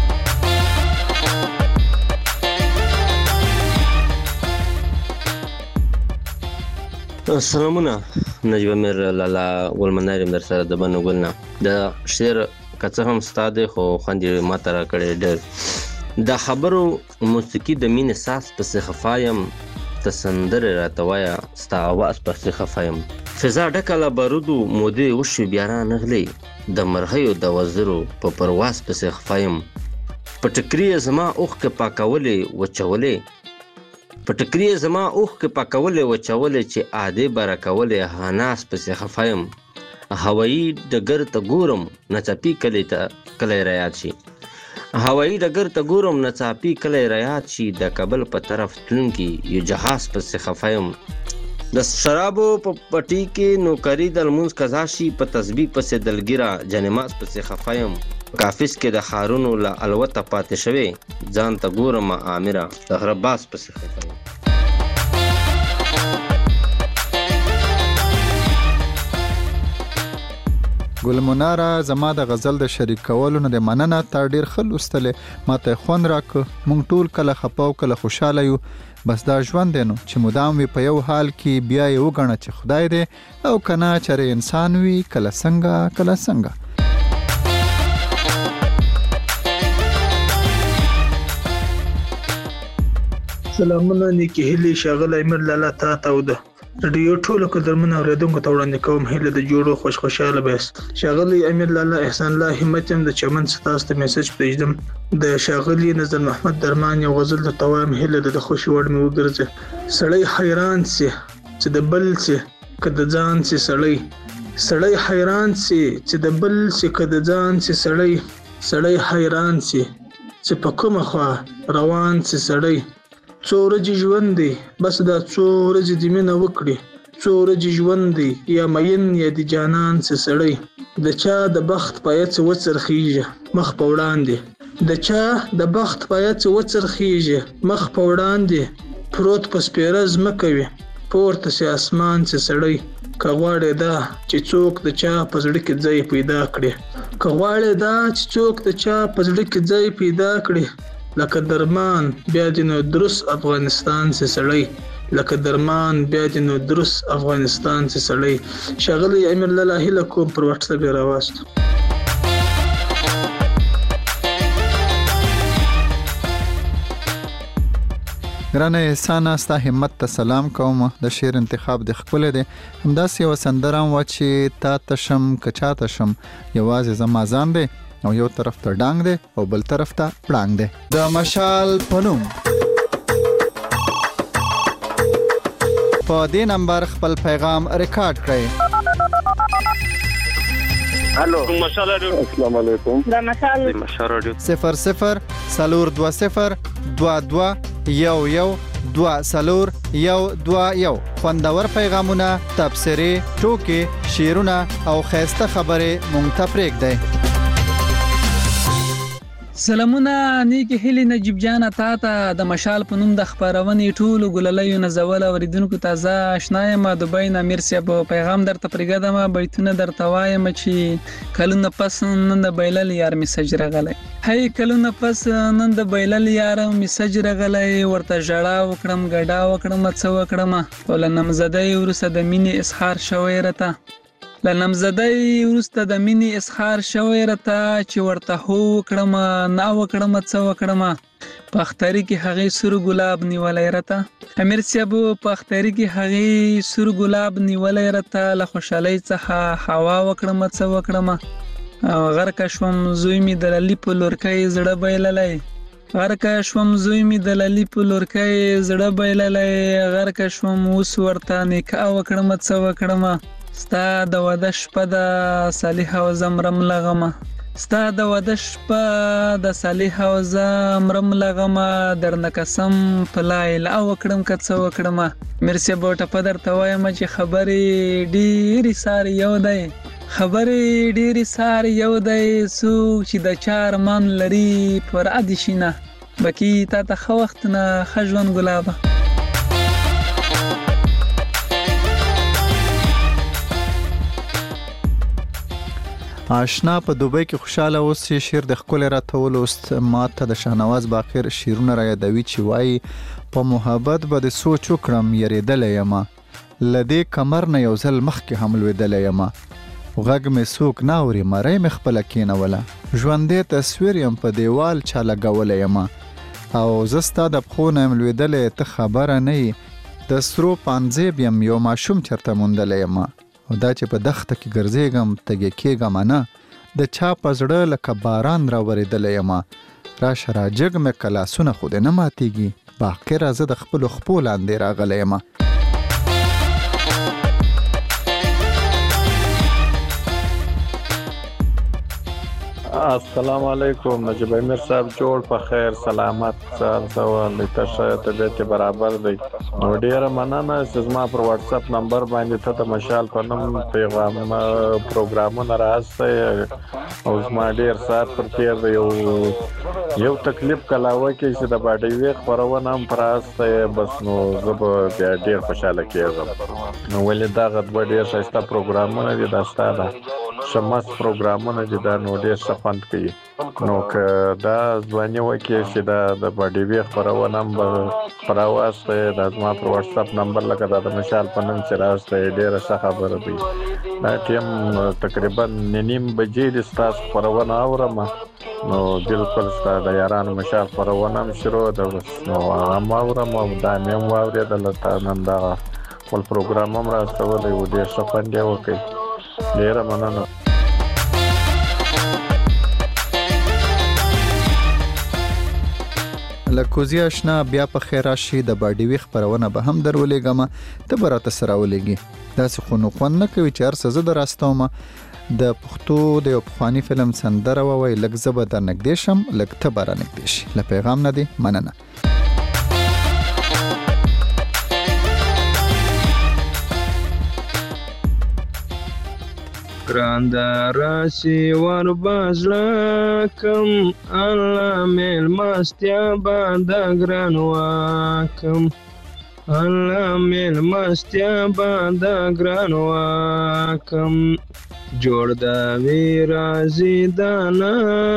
سلامونه نجیب امیر لالا ګلمناریم در سره د بنو ګلنا د شعر کڅه هم ستاده خو خوندې ماته را کړې ډېر د خبرو موسیقي د مینې ساس پسې خفایم ته سندرې راته وایه ستا اواز پسې خفایم فضا ډکه له بارودو مودې وشوې بیا رانغلې د مرغیو د وزرو په پرواز پسې خفایم په ټکري یې زما اوښکې پاکولې وچولې په ټکري یې زما اوښکې پاکولې وچولې چې عادې به راکولې هاناس پسې خفایم هوایي ډګر ته ګورم نڅاپي کلی رایاد شي هوایي ډګر ته ګورم نڅاپي کلی رایاد شي د کابل په طرف تلونکي یو جهاز پسې خفایم د شرابو په پټي کې نوکري د لمونځ قضا شي په تسبیح پسې دلګیره جنماز پسې خفایم کافس کې د خارونو له الوته پاتې شوی ځان ته ګورم آمره د غره باز پسې خفایم. ګل مناره زما د غزل د شریک کولو نه د مننه تا ډیر ښه لوستلې ماته خوند راکړ. مونږ ټول کله خپه او کله خوشاله یو بس دا ژوند دی نو چې مدام وي په یو حال کې بیا یې وګڼه چې خدای دی او کنه چېرې انسان وي کله څنګه کله څنګه. سلامونه نیکی هیلې ښاغلی امیر لالا تا ته او د رادیو ټولو قدرمنو اورېدونکو ته وړاندې کوم هیله د جوړو خوشاله بیاست. ښاغلی امیر لالا احسان الله همت هم د چمن ستاسو ته میسج پرېږدم د ښاغلي نظر محمد درمان یو غزل درته وایم هیله د خوښي وړ مې وګرځي. سړی حیران سي چې د بل سي که د ځان سي سړی حیران سي چې د بل سي که د ځان سي سړی حیران سي چې په کومه خوا روان سي سړی څو ورځې ژوند دی بس دا څو ورځې دې مینه وکړي څو ورځې ژوند دی یا مین یا د جانان سي سړی د چا د بخت پایه څه وڅرخیږي مخ په وړاندې د چا د بخت پایه څه وڅرخیږي مخ په وړاندې پروت په سپیره ځمکه وي پورته سي اسمان سي سړی که غواړې دا چې څوک د چا په زړه کې ځای پیدا کړي لکه درمان بیا د نو درست افغانستان سي سړی ښاغلی امیر لالا هیله کوم پر واتس اپ راواست. ګرانه احسان ستا همت ته سلام کوم. د شعر انتخاب د خپل دی همداسې یو سندره و چې تا تشم کچا تشم یوازې زما ځان دی او یو طرف ته ډانګ دی او بل طرف ته پړانګ دی. د مشال پنوم په دې نمبر خپل پیغام ریکارډ کړئ. الو مشال رادیو السلام علیکم د مشال رادیو 00 420 22 11 خوندور پیغامونه تبصرې ټوکې شعرونه او خیسته خبرې مونږ ته پرېږدئ. سلامونه نیکی هیلی نجیب جان تا ته د مشال په نوم د خبرونې ټولو ګللیو نزول اوریدونکو ته زه آشنا یم د بین امیر صاحب پیغام درته پرېږدم بیتونه درته وایم چې کلونه پس نن د بیلل یار میسج راغلی هی کلونه پس نن د بیلل یار میسج راغلی ورته ژړا وکړم ګډا وکړم څه وکړم ولنم زده ورسره د مینې اظهار شوی رته لنمزدی ورسته د مینې اظهار شوی رته چې ورته هو وکړم نه وکړم څه وکړم په اختري کې هغې سور ګلاب نیولی رته امیر صاحب په اختري کې هغې سور ګلاب نیولی رته له خوشحالۍ څخه هوا وکړم څه وکړم غرقه شوم زوی مې د للي په لورکۍ زړه بایللی غرقه شوم زوی مې د للي په لورکۍ زړه بایللی غرقه شوم اوس ورته نکاح وکړم څه وکړم ستا د واده شپه ده صالحه او زمرم لغمه ستا د واده شپه د صالح او زه مرم لغمه درنه قسم په لا اله وکړم که څه وکړمه مرسي به ټپه درته وایم چې خبرې ډېرې سارې یو دی خبرې ډېرې سارې یو دی څوک چې د چا ارمان لري پوره دې شي نه بکي تا ته ښه وخت نه ښه ژوند ګلابه آشنا په دوبۍ کې خوشاله اوس شعر د ښکلې راته ولوست ما ته د شاهنواز باقر شعرونه را یادوي چې وایي په محبت به د سوچ وکړم یریدلی یمه له دې کمر نه یو ځل مخکې هم لوېدلی یمه غږ مې څوک نه اوري مرۍ مې خپله کېنوله ژوندی تصویر یم په دیوال چا لګولی یمه او زه ستا د پښو نه یم لوېدلی ته خبره نه یې د سرو پانځیب یم یو ماشوم چېرته موندلی یمه او دا چې په دښته کې ګرځېږم تږې کېږم نه د چا په زړه لکه باران راورېدلی یمه راشه راجګ مې که لاسونه خو دې نه ماتېږي باقره زه د خپلو خپو لاندې راغلی یمه السلام علیکم نجیب امیر صاحب جوړ په خیر سلامت سال سوال لته طبیعت برابر دی نو ډیره مننه چې زما پر واتس اپ نمبر باندې ته د مشال په نوم پیغام پروګرامونه راځي او زما ډیر سات پر تیر دی یو تکلیف کلاوه کې چې د باډي وی خبرونه هم پراسته بس نو زه به ډیر خوشاله کېږم نو ولې دا غد ډیر ښایسته پروګرامونه دي دا ستاده شمس پروګرامونه دي دا نو ډیر ښه خوند کوي نو که دا ځواني وکړي چې دا د باډي وی خبرونه هم پراواسته دا زما پر واتس اپ نمبر لکه دا د مشال په نوم چې راځي ډیره ښه خبره دی دا ټیم تقریبا نیم بجې د ستاسو خبرونه اورم نو بالکل ستاسو د یارانو مشال خبرونه هم شروع ده نو هم اورم او دا مې هم واورېدل نن دا خپل پروګرام هم راستولی و ډېر ښه خوند یې وکړي ډیره مننه لکوزی آشنا بیا په خیر راشي د باډي وی خبرونه به هم درولېږم ته به راته سره ولېږي داسې خو نو خوند نه کوي چې هر څه زه دراستومه د پښتو د یو پخواني فلم سندره ووایي لږ زه به در نږدې شم لږ ته به رانږدې شي له پیغام نه دی مننه ګران د راسي ور بازله کم الله میلمستیا باندې ګران واکم الله میلمستیا باندې ګران واکم جوړ د وی رازي دانا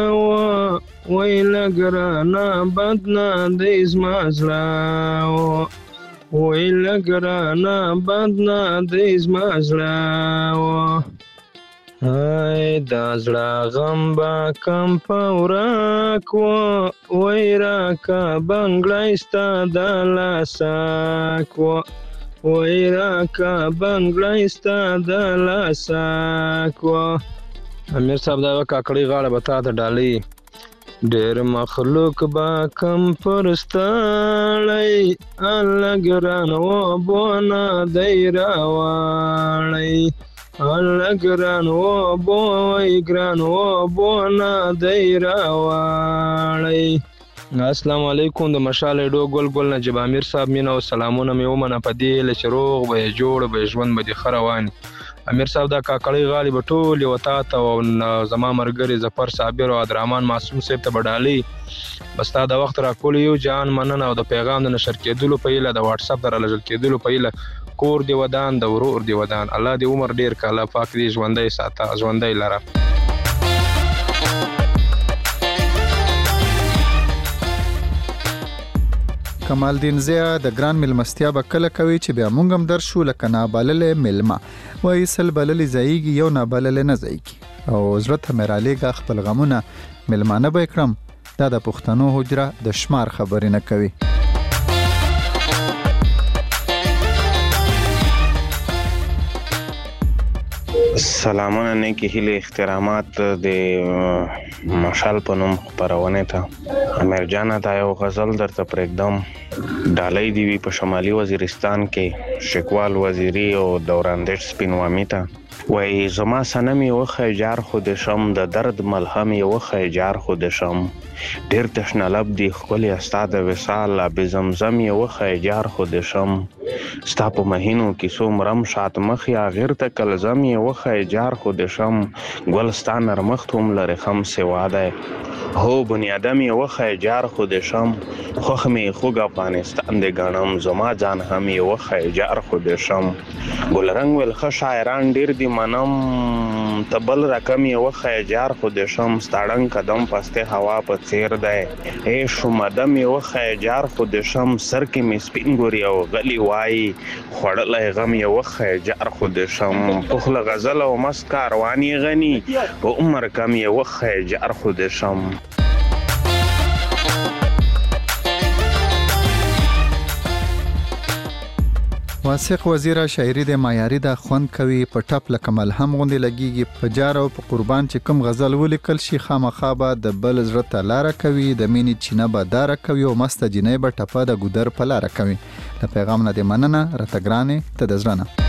ویل ګرانا بدنا د ازمازلا ویل ګرانا بدنا د ازمازلا ای دا زړه غم با کم پوراک وی راکا بنگلایستا دا لاساک وی راکا بنگلایستا دا لاساک امیر صاحب دا کاکړی غاړه به تا ته ډالۍ ډېر مخلوق با کم پرستاړی الله ګران و بونه دی راواړی الله ګران و بوی ګران و بونه دی راواړی السلام علیکم د مشال ډو ګل ګل نجیب امیر صاحب مینه او سلامونه مې ومنه په دې هیله چې روغ به جوړ به ژوند به دې ښه روان امیر صاحب دا کاکړی غاړې به ټولې و تا ته او زما ملګري ظفر صابر او عبدالرحمن معصوم صاحب ته به ډالۍ بس تا د وخت راکولو یو جان مننه او د پیغام د نشر کېدلو په هیله د واتس اپ د رالېږل کېدلو په هیله کور دی ودان د ورور دی ودان الله دې عمر ډیر کاله پاک دې ژوندۍ ساته ژوندۍ لره کمال دین زیا د ګران ملمستیا به کله کوي چې بیا مونږ هم درشو لکه نابللې ملما وایي سل بللې ځایږي یو نابللې نه ځایږي او زړه ته مې رالیږه خپل غمونه ملمانه به یې کړم دا د پښتنو حجره د شمار خبرې نه کوي سلامونه نیکی هیله احترامات د مشال په نوم خبرونه ته امیر جان ته یو غزل درته پرېږدم ډالۍ دی وی په شمالي وزیرستان کې شکوال وزیری او دوران دیش سپینوامی ته وای زما سنم یو خیجار خود شم د درد ملهم یو خیجار خود شم ډیر تشنه لب دی خپل استاد وصال به زمزم یو خیجار خود شم ستا په مهینو کې سو مرم شات مخ یا غیر ته کلزم یو خیجار خود شم ګلستان نرمختوم لره خم سواده هو بنیادم یو خیجار خود شم خوخ می خوګ افغانستان د غنم زما جان هم یو خیجار خود شم ګلرنګ ول خ شاعران ډیر دی منم تبل رقم یو خیجار خود شم ستړن قدم پسته هوا په چیر ده اے شومدم یو خیجار خود شم سر کې می سپین ګوري او غلی وای خړلای غم یو خیجار خود شم پخله غزل او مسکا رواني غني په عمر کم یو خیجار خود شم واسق وزیره شاعري د معیاري د خوند کوي په ټپ لکه ملهم غوندې لګيږي په جار او په قربان چې کوم غزل ولیکل شي خامخا به د بل زړه ته لاره کوي د مینې چینه به داره کوي او مست جنۍ به ټپه د ګودر په لاره کوي د پیغام نه د مننه راته ګرانې ته د زړه نه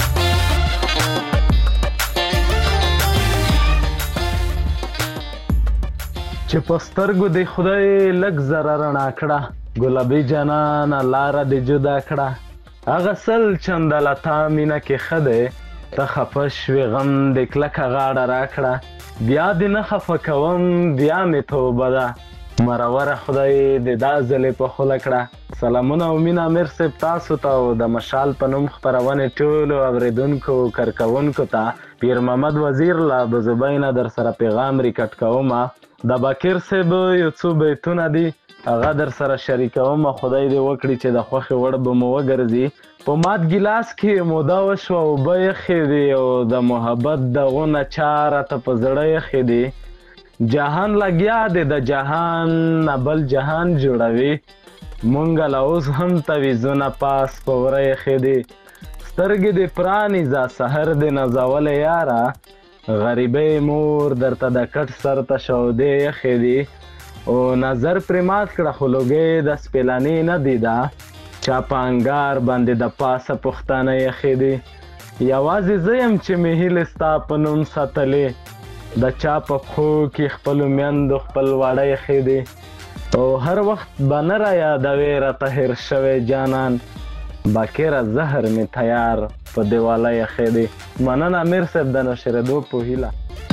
چې په سترګو د خدای لږ زره رڼا کړه ګلابي جانانه لاره دې جدا کړه هغه سل چنده لتا مینه کې ښه دی ته خفه شوې غم د کلکه غاړه راکړه بیا دې نه خفه کوم بیا مې توبه ده مروره خدای دې دا ځلې په خوله کړه سلامونه او مینه امیر صاحب تاسو ته او د مشال په نوم خپرونې ټولو اورېدونکو کارکوونکو ته پیر محمد وزیر له ابوزبینه در سره پیغام ریکارډ کومه د باکر صاحب یو څو بیتونه دي هغه در سره شریکوم خدای دې وکړي چې د خوښې وړ به مو وګرځي په مات ګیلاس کې موده وشوه اوبه یخې دي او د محبت دغونه چاره ته په زړه یخې دي جهان لګیا دی د جهان نه بل جهان جوړوي مونږ له اوس هم تویزونه پاس په وره یخې دي سترګې دې پرانیزه سحر دې نازولی یاره غریبۍ مور درته د کټ سر ته شودې یخې دي او نظر پر مات کړه خو لوګې د سپیلانې نه دی دا چا په انګار باندې د پاسه پښتانه یخې دي یوازې زه یم چې مې هیلې ستا په نوم ساتلې د چا په پښو کې خپلو میندو خپل واړه یخې دي او هر وخت به نه را یادوې راته هېر شوی جانان باکره زهر مې تیار په دیواله یخې دي مننه امیر صاحب د نشرېدو په هیله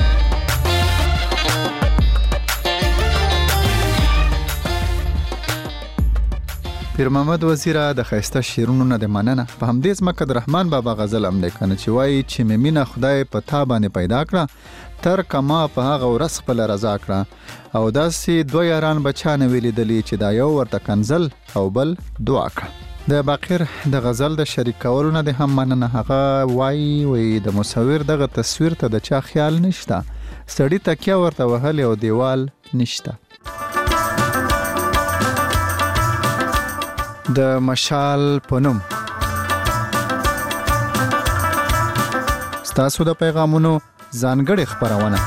پیر محمد وزیره د خیسته شیرونو نه د مننه په همدې ځمکه د رحمان بابا غزل هم دی کنه چې وایي چې مې مینه خدای په تا باندې پیدا کړه تر کما په هغه ورځ خپل رضا کړه او داسې دوه یاران بچا نه ویلیدلی چې دا یو ورته کنزل او بل دعا کړه د باقر د غزل د شریکولو نه د هم مننه هغه وایي د مصور دغه تصویر ته د چا خیال نشته سړی تکیه ورته وهلی او دیوال نشته د مشال په نوم ستاسو د پیغامونو ځانګړې خپرونه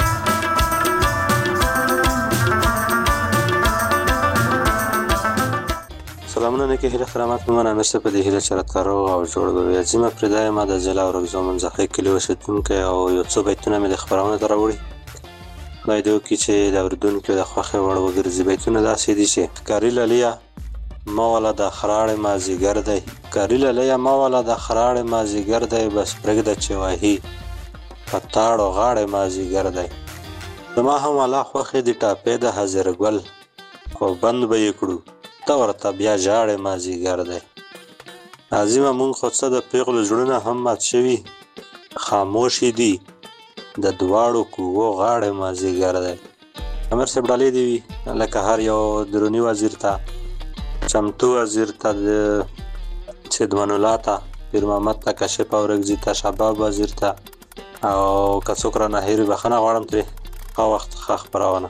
سلامونه نیکی هیله خرامات ممن امیر صاحب د هیله چرته روغ او جوړ به عظیمه پردای ما د ضلع اورګزو منځخې کلی اوسیدونکی او یو څو بیتونه مې د خپرونه ته راوړي خدای دې وکړي چې د اورېدونکو د خوښې وړ وګرځي بیتونه داسې دي چې کاري للیه مولا د خراړې مازیګر دی کاري للیه مولا د خراړې مازیګر دی بس پرېږده چې وهي په تاړو غاړې مازیګر دی زما هم الله خوښې د ټاپې د حاضر ګل خو بند به یې کړو ته ورته بیا ژاړې مازیګر دی عظیمه مونږ خو څه د پیغلو زړونه هم مات شوي خاموشي دي د دواړو کوو غاړې مازیګر دی امیر صاحب ډالۍ دې وي لکه هر یو دروني وزیر ته چمتو وزیر ته د سیدمن الله ته پیر محمد ته کشف اورګزي ته شباب وزیر ته او که څوک رانه هېر وي بخښنه غواړم ترې ښه وخت ښه خپرونه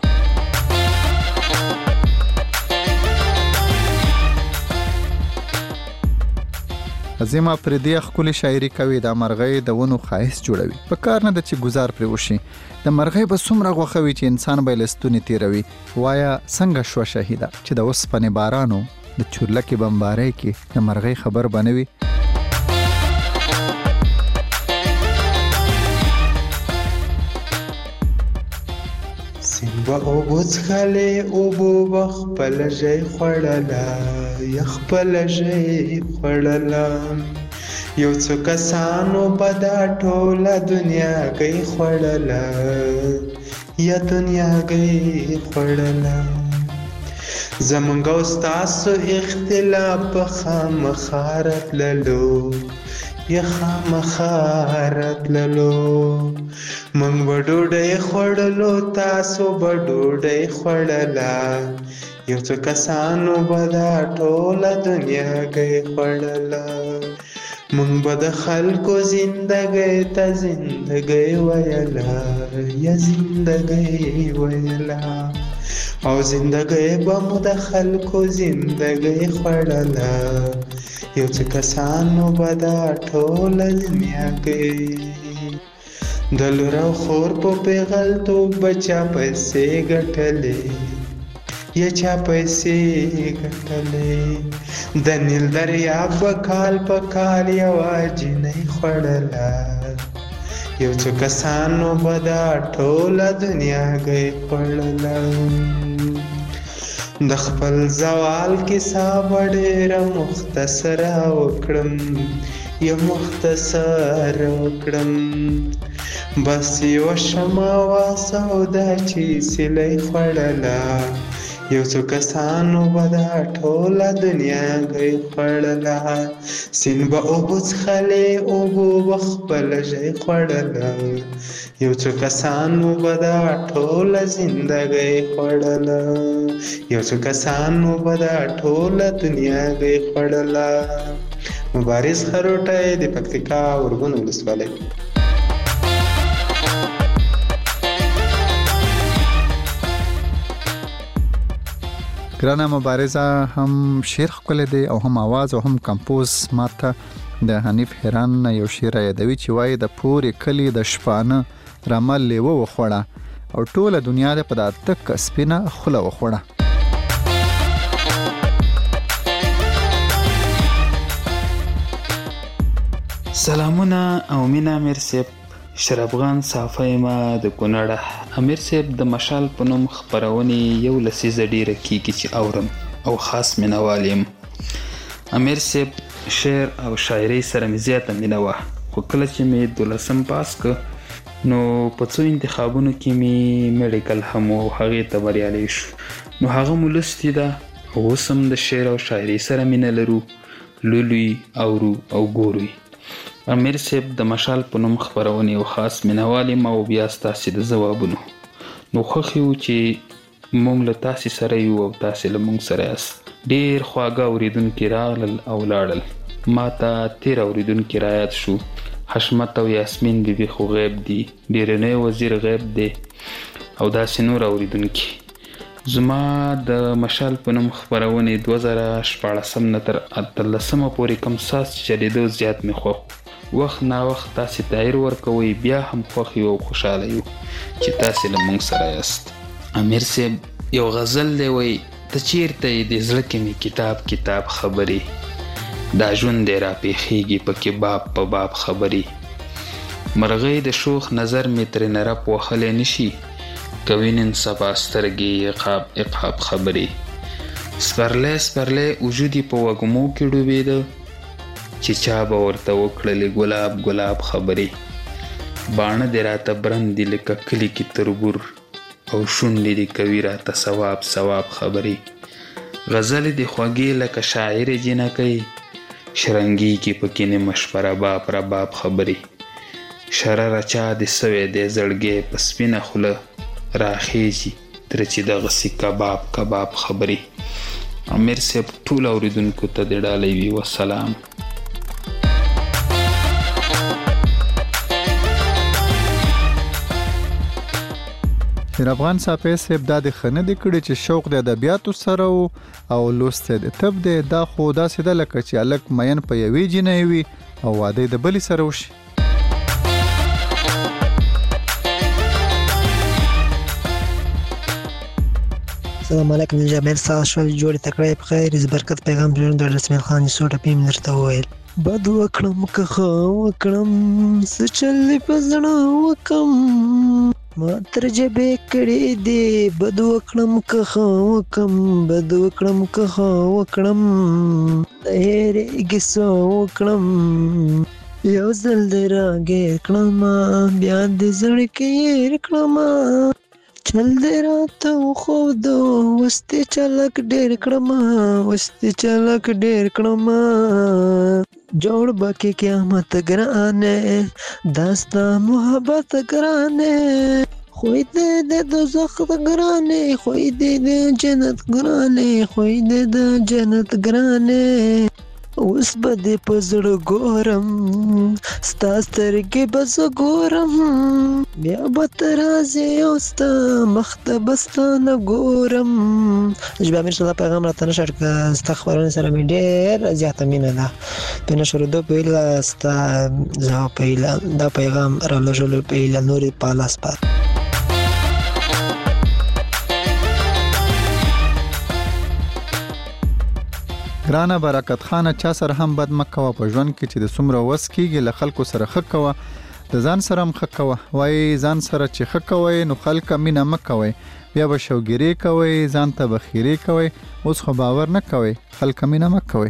عظیمه پردی ښکلې شاعري کوي د مرغۍ د ونو ښایست جوړوي په کار نه ده چې ګزار پرې وشي د مرغۍ به څومره غوښه وي چې انسان به یې له ستونې تېروي وایه څنګه شوه شهیده چې د اوسپنې بارانو د چورلکې بمبارۍ کې د مرغۍ خبر به نه وي به اوبو څښلې اوبو به خپله ژۍ خوړله یا خپله ژۍ خوړله یو څو کسانو به دا ټوله دنیاګۍ خوړله یا دنیاګۍ خوړله زمونږ او ستاسو اختلاف به خامخا راتللو یا خامخا راتللو موږ به ډوډۍ خوړلو تاسو به ډوډۍ خوړله یو څو کسانو به دا ټوله دنیاګۍ خوړله موږ به د خلکو زندګۍ ته زندګۍ ویله یا زندګۍ ویله او زندګۍ به مو د خلکو زندګۍ خوړله یو څه کسانو به دا ټوله دنیاګۍ د لور او خور په پیغلتوب به چا پیسې ګټلې یا چا پیسې ګټلې د نیل دریاب به کال په کال یوه جنۍ خوړله یو څو کسانو به دا ټوله دنیاګۍ خوړله د خپل زوال کیسه به ډېره مختصره وکړم یا مختصره وکړم بس یوه شمه وه سودا چې سیلۍ خوړله یو څو کسانو به دا ټوله دنیاګۍ خوړله سیند به اوبو څښلې اوبو به خپله ژۍ خوړله یو څو کسانو به دا ټوله زندګۍ خوړله یو څو کسانو به دا ټوله دنیاګۍ خوړله مبارز خروټی د پکتیکا ورغون ولسوالۍ ګرانه مبارزه هم شعر ښکلی دی او هم آواز او هم کمپوز ماته د حنیف حیران یو شعر یادوي چې وایي د پورې کلي د شپانه رمه لیوه وخوړه او ټوله دنیا د په دا تک سپینه خوله وخوړه سلامونه او مینه امیر صاحب شرافغان صافی ما د کونړه امیر صاحب د مشال په نوم خپرونې یو لسیزه ډیره کیږي چې اورم او خاص مینوال یم امیر صاحب شعر او شاعرۍ سره مې زیاته مینه وه خو کله چې مې 12 پاس که نو په څو انتخابونو کې مې میډیکل هم و او هغې ته بریالی شو نو هغه مو لوستې ده او اوس هم د شعر او شاعرۍ سره مینه لرو لولوي اورو او ګورو امیر صاحب د مشال په نوم خپرونې یو خاص مینوال یم او بیا ستاسې د ځوابونو نو خوښ یو چې موږ له تاسې سره یو او تاسې له موږ سره یاست ډېر خواږه اورېدونکي راغلل او لاړل ما ته تېر اورېدونکي رایاد شو حشمت او یاسمین بیبي خو غیب دي ډېرنی وزیر غیب دی او داسې نور اورېدونکي زما د مشال په نوم خپرونې 2014 نه تر 2018 پورې کوم ساس چلېدو زیات مې خوښ وخت نا وخت تاسې تغیر ورکوئ بیا هم خوښ یو او خوشحاله یو چې تاسې له موږ سره یاست امیر صاحب یو غزل دی وایي ته چیرته یې د زړه کې مې کتاب کتاب خبرې دا ژوند دی راپېښېږي پکې باب په باب خبرې مرغۍ د شوخ نظر مې ترې نرپ وهلی نشي کوي نن سبا سترګې عقاب عقاب خبرې سپرلی سپرلی وجود یې په وږمو کې ډوبېده چې چا به ورته وکړلې ګلاب ګلاب خبرې باڼه دې راته برند دي لکه کلي کې تربور او شونډې دې کوي راته ثواب ثواب خبرې غزلې دې خوږې لکه شاعرې جنکۍ شرنګي کې پکې نیمه شپه رباب رباب خبرې شرره چا دې سوی دی زړګی په سپینه خوله راخیږي تر چې دغسې کباب کباب خبرې امیر صاحب ټول اورېدونکو ته دې ډالۍ وي وسلام شیر افغان صافی صاحب دا د ښه نه دی کړی چې شوق د ادبیاتو سره او لوست د طب دی دا خو داسې ده لکه چې هلک مین په یوې جینۍ وي او واده د بلې سره وشي السلام علیکم جامعه ساس شول جوړ تکړه په خیر از برکت پیغام جوړ د رسمي خان سوټه پیم درته وویل بد وکړم که خو وکړم څه چل په زړه وکم ما تر جبې کړې دې بد وکړم که ښه وکړم بد وکړم که ښه وکړم هېرېږي څه وکړم یو ځل دې راګیر کړم بیا دې زړه کې هېر کړم چل دې راته وښودو اوس دې چلک ډېر کړم اوس دې چلک ډېر کړم جوړ به کې قیامت ګرانې دا ستا محبت ګرانې خوی دې د دوزخ ګرانې خوی دې د جنت ګرانې خوی دې د جنت ګرانې اوس به دې په زړه ګورم ستا سترګې به زه ګورم بیا به ته راځې او ستا مخ ته به ستا نه ګورم ژبه امیر صدا پیغام راته نشر که ستا خپرونې سره مې ډېر زیاته مینه ده په نشرېدو په هیله ستا زه په هیله دا پیغام رالېږلو په هیله نورې په لاس پات ګرانه برکت خانه چا سره هم بد مه کوه په ژوند کې چې د څومره وس کېږي له خلکو سره ښه کوه د ځان سره هم ښه کوه وایي ځان سره چې ښه کوئ نو خلکه مینه مه کوئ بیا به شوګیري کوئ ځان ته به خیرې کوئ اوس خو باور نه کوئ خلکه مینه مه کوئ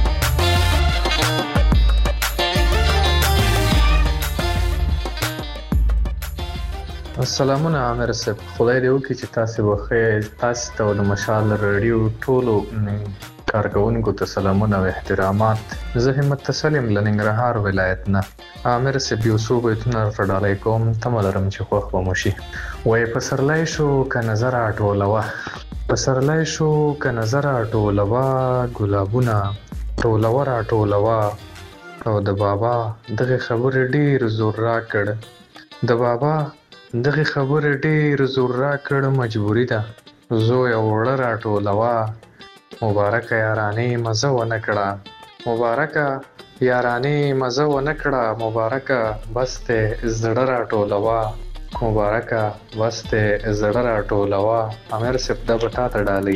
السلامونه عامر صاحب خدای دې وکړي چې تاسو بخیر تاسو ته د مشال رادیو ټولو کارکونکو ته سلامونه او احترامات زه همت تسلیم لننګرهار ولایت نه عامر صاحب یو څو بیتونه راډالای کوم تمه لرم چې خوښ به مو شي وایي پسرلی شو که نظر اټولوه پسرلی شو که نظر اټولوه ګلابونه ټولوه راټولوه او د بابا دغه خبرې ډېر زور راکړ د بابا دغه خبرې ډېر زور راکړ مجبوري ده زوی وړه راټولوه مبارکه یارانې مزه ونه کړه مبارکه یارانې مزه ونه کړه مبارکه بس ته زړه راټولوه مبارکه بس ته زړه راټولوه امیر صاحب دا به تا ته ډالۍ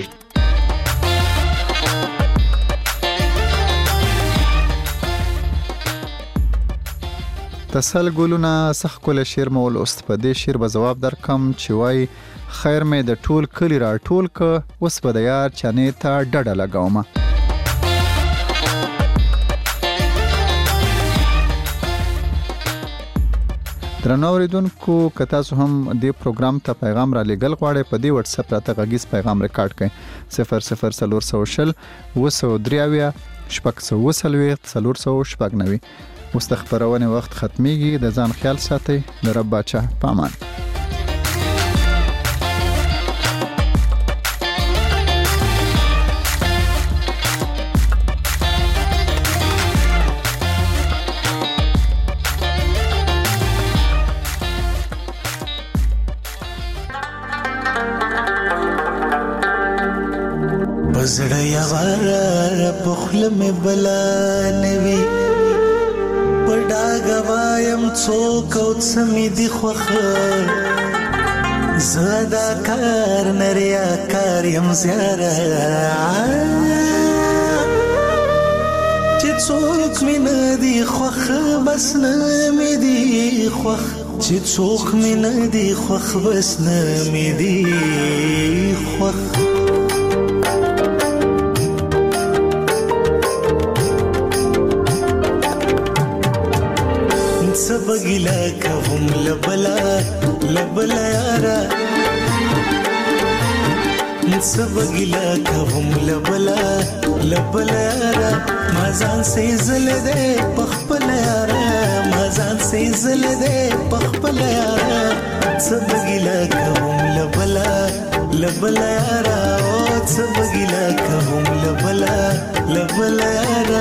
تسل ګلونه سخت کول شعر مو ولوست په دې شعر به جواب درکم چې وای خیر مې د ټول کلی را ټول ک اوس به د یار چانې ته ډډه لګاوم درنو اوریدونکو که تاسو هم دې پروګرام ته پیغام را لېږل غواړئ په دې واتس اپ راته غږیز پیغام ریکارډ کړئ 0040 اوس د خبرونه وخت ختميږي د ځان خیال ساتئ د رب بچا پامان بزړه یوار په خله مې بلا نوي پډا غوایم څوک او سمې دی خوخه زدا کار نریا کار يم زیاره چې څوک مې نه دی خوخه بس نه مې دی خوخ چې څوک مې نه دی خوخ بس نه مې دی خوخ سبګلا کوم لبلا یارا سبګلا کوم لبلا یارا مازان سي زل دې پخپل یارا مازان سي زل دې پخپل یارا سبګلا کوم لبلا یارا او سبګلا کوم لبلا یارا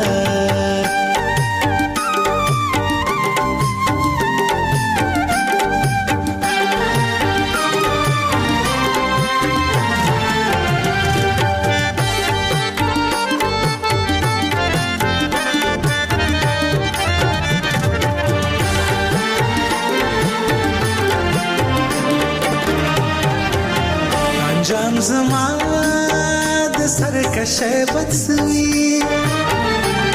زما د سر کشه بڅوي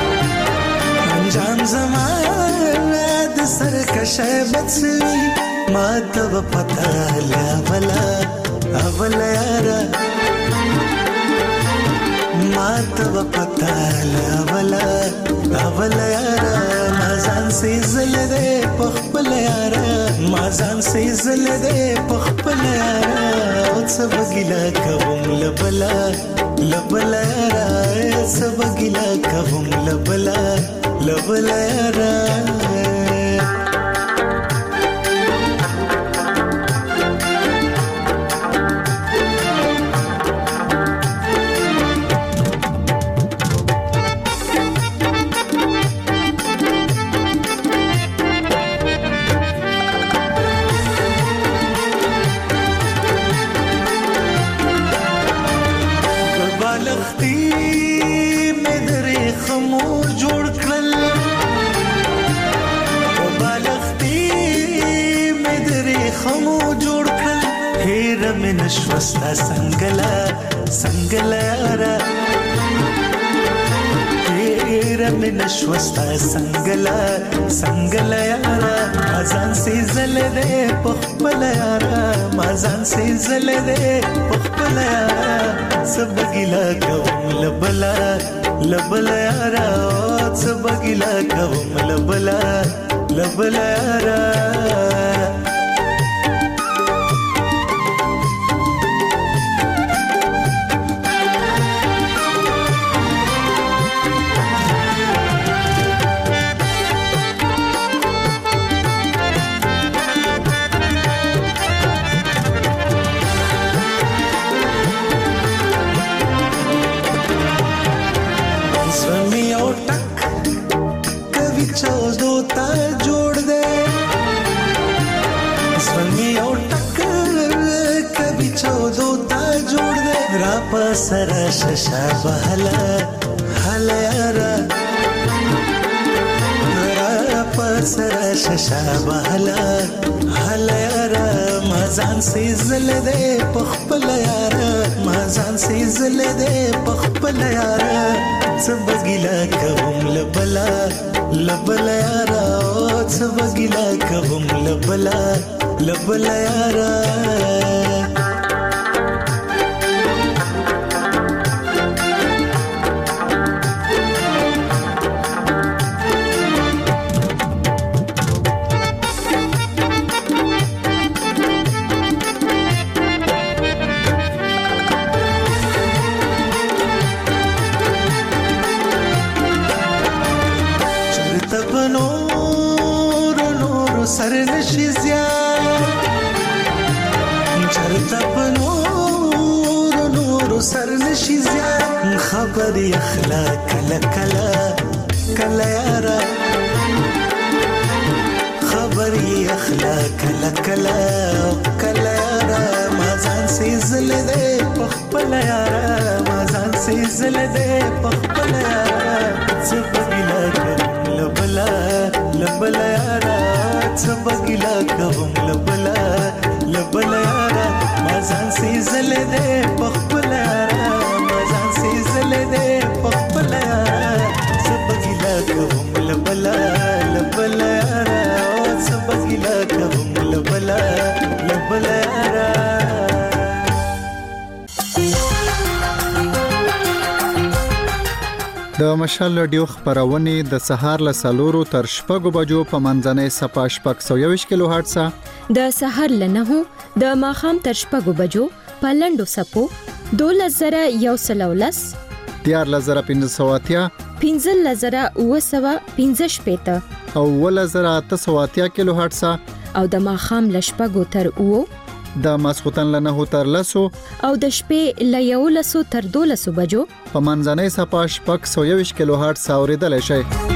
انجام زما د سر کشه بڅوي ما ته پتا لا بلا اولا یارا ما ته پتا لا بلا اولا یارا ما ځان سي زل دې پخپل یارا ما ځان سي زل دې پخپل یارا او څه بګلا کوم لبلا لبلا یارا څه بګلا کوم لبلا لبلا یارا نشوستا سنگلا یارا تیرا میں نشوستا سنگلا یارا مازان سی زل دے پخپل یارا مازان سی زل دے پخپل یارا سب گلا کوم لبلا لبلا یارا سب گلا کوم لبلا لبلا یارا سرا ششا بهلا هلا یارا را سرا ششا بهلا هلا یارا ما ځان سي زل دې پخپل یارا ما ځان سي زل دې پخپل یارا څه بګلا کوم لبلا لبلا یارا څه بګلا کوم لبلا لبلا یارا خبر اخلاق کلا کلا کلا یارا خبر اخلاق کلا کلا کلا یارا ما ځان سي زل دې پخپل یارا ما ځان سي زل دې پخپل یارا څه بګلا کوم لبلا لبلا یارا څه بګلا کوم لبلا لبلا یارا ما ځان سي زل دې پخپل یارا دے پخپل یارا سب گلا کوم لبلا لبلا یارا سب گلا کوم لبلا لبلا یارا د مشال رادیو خبرونه د سهار له 4 تر 6 بجو په منځنۍ صفه 620 کیلو هرتز د سهار له 9 د ماخام تر 6 بجو په لندو سپو 2119 14580 15015 او 11880 کیلو هرتز او د ماخام لشپګو تر او د ماسختن له 9 تر 10 او د شپې له 11 تر 12 بجو په منځنۍ صفه 620 کیلو هرتز اوریدل شي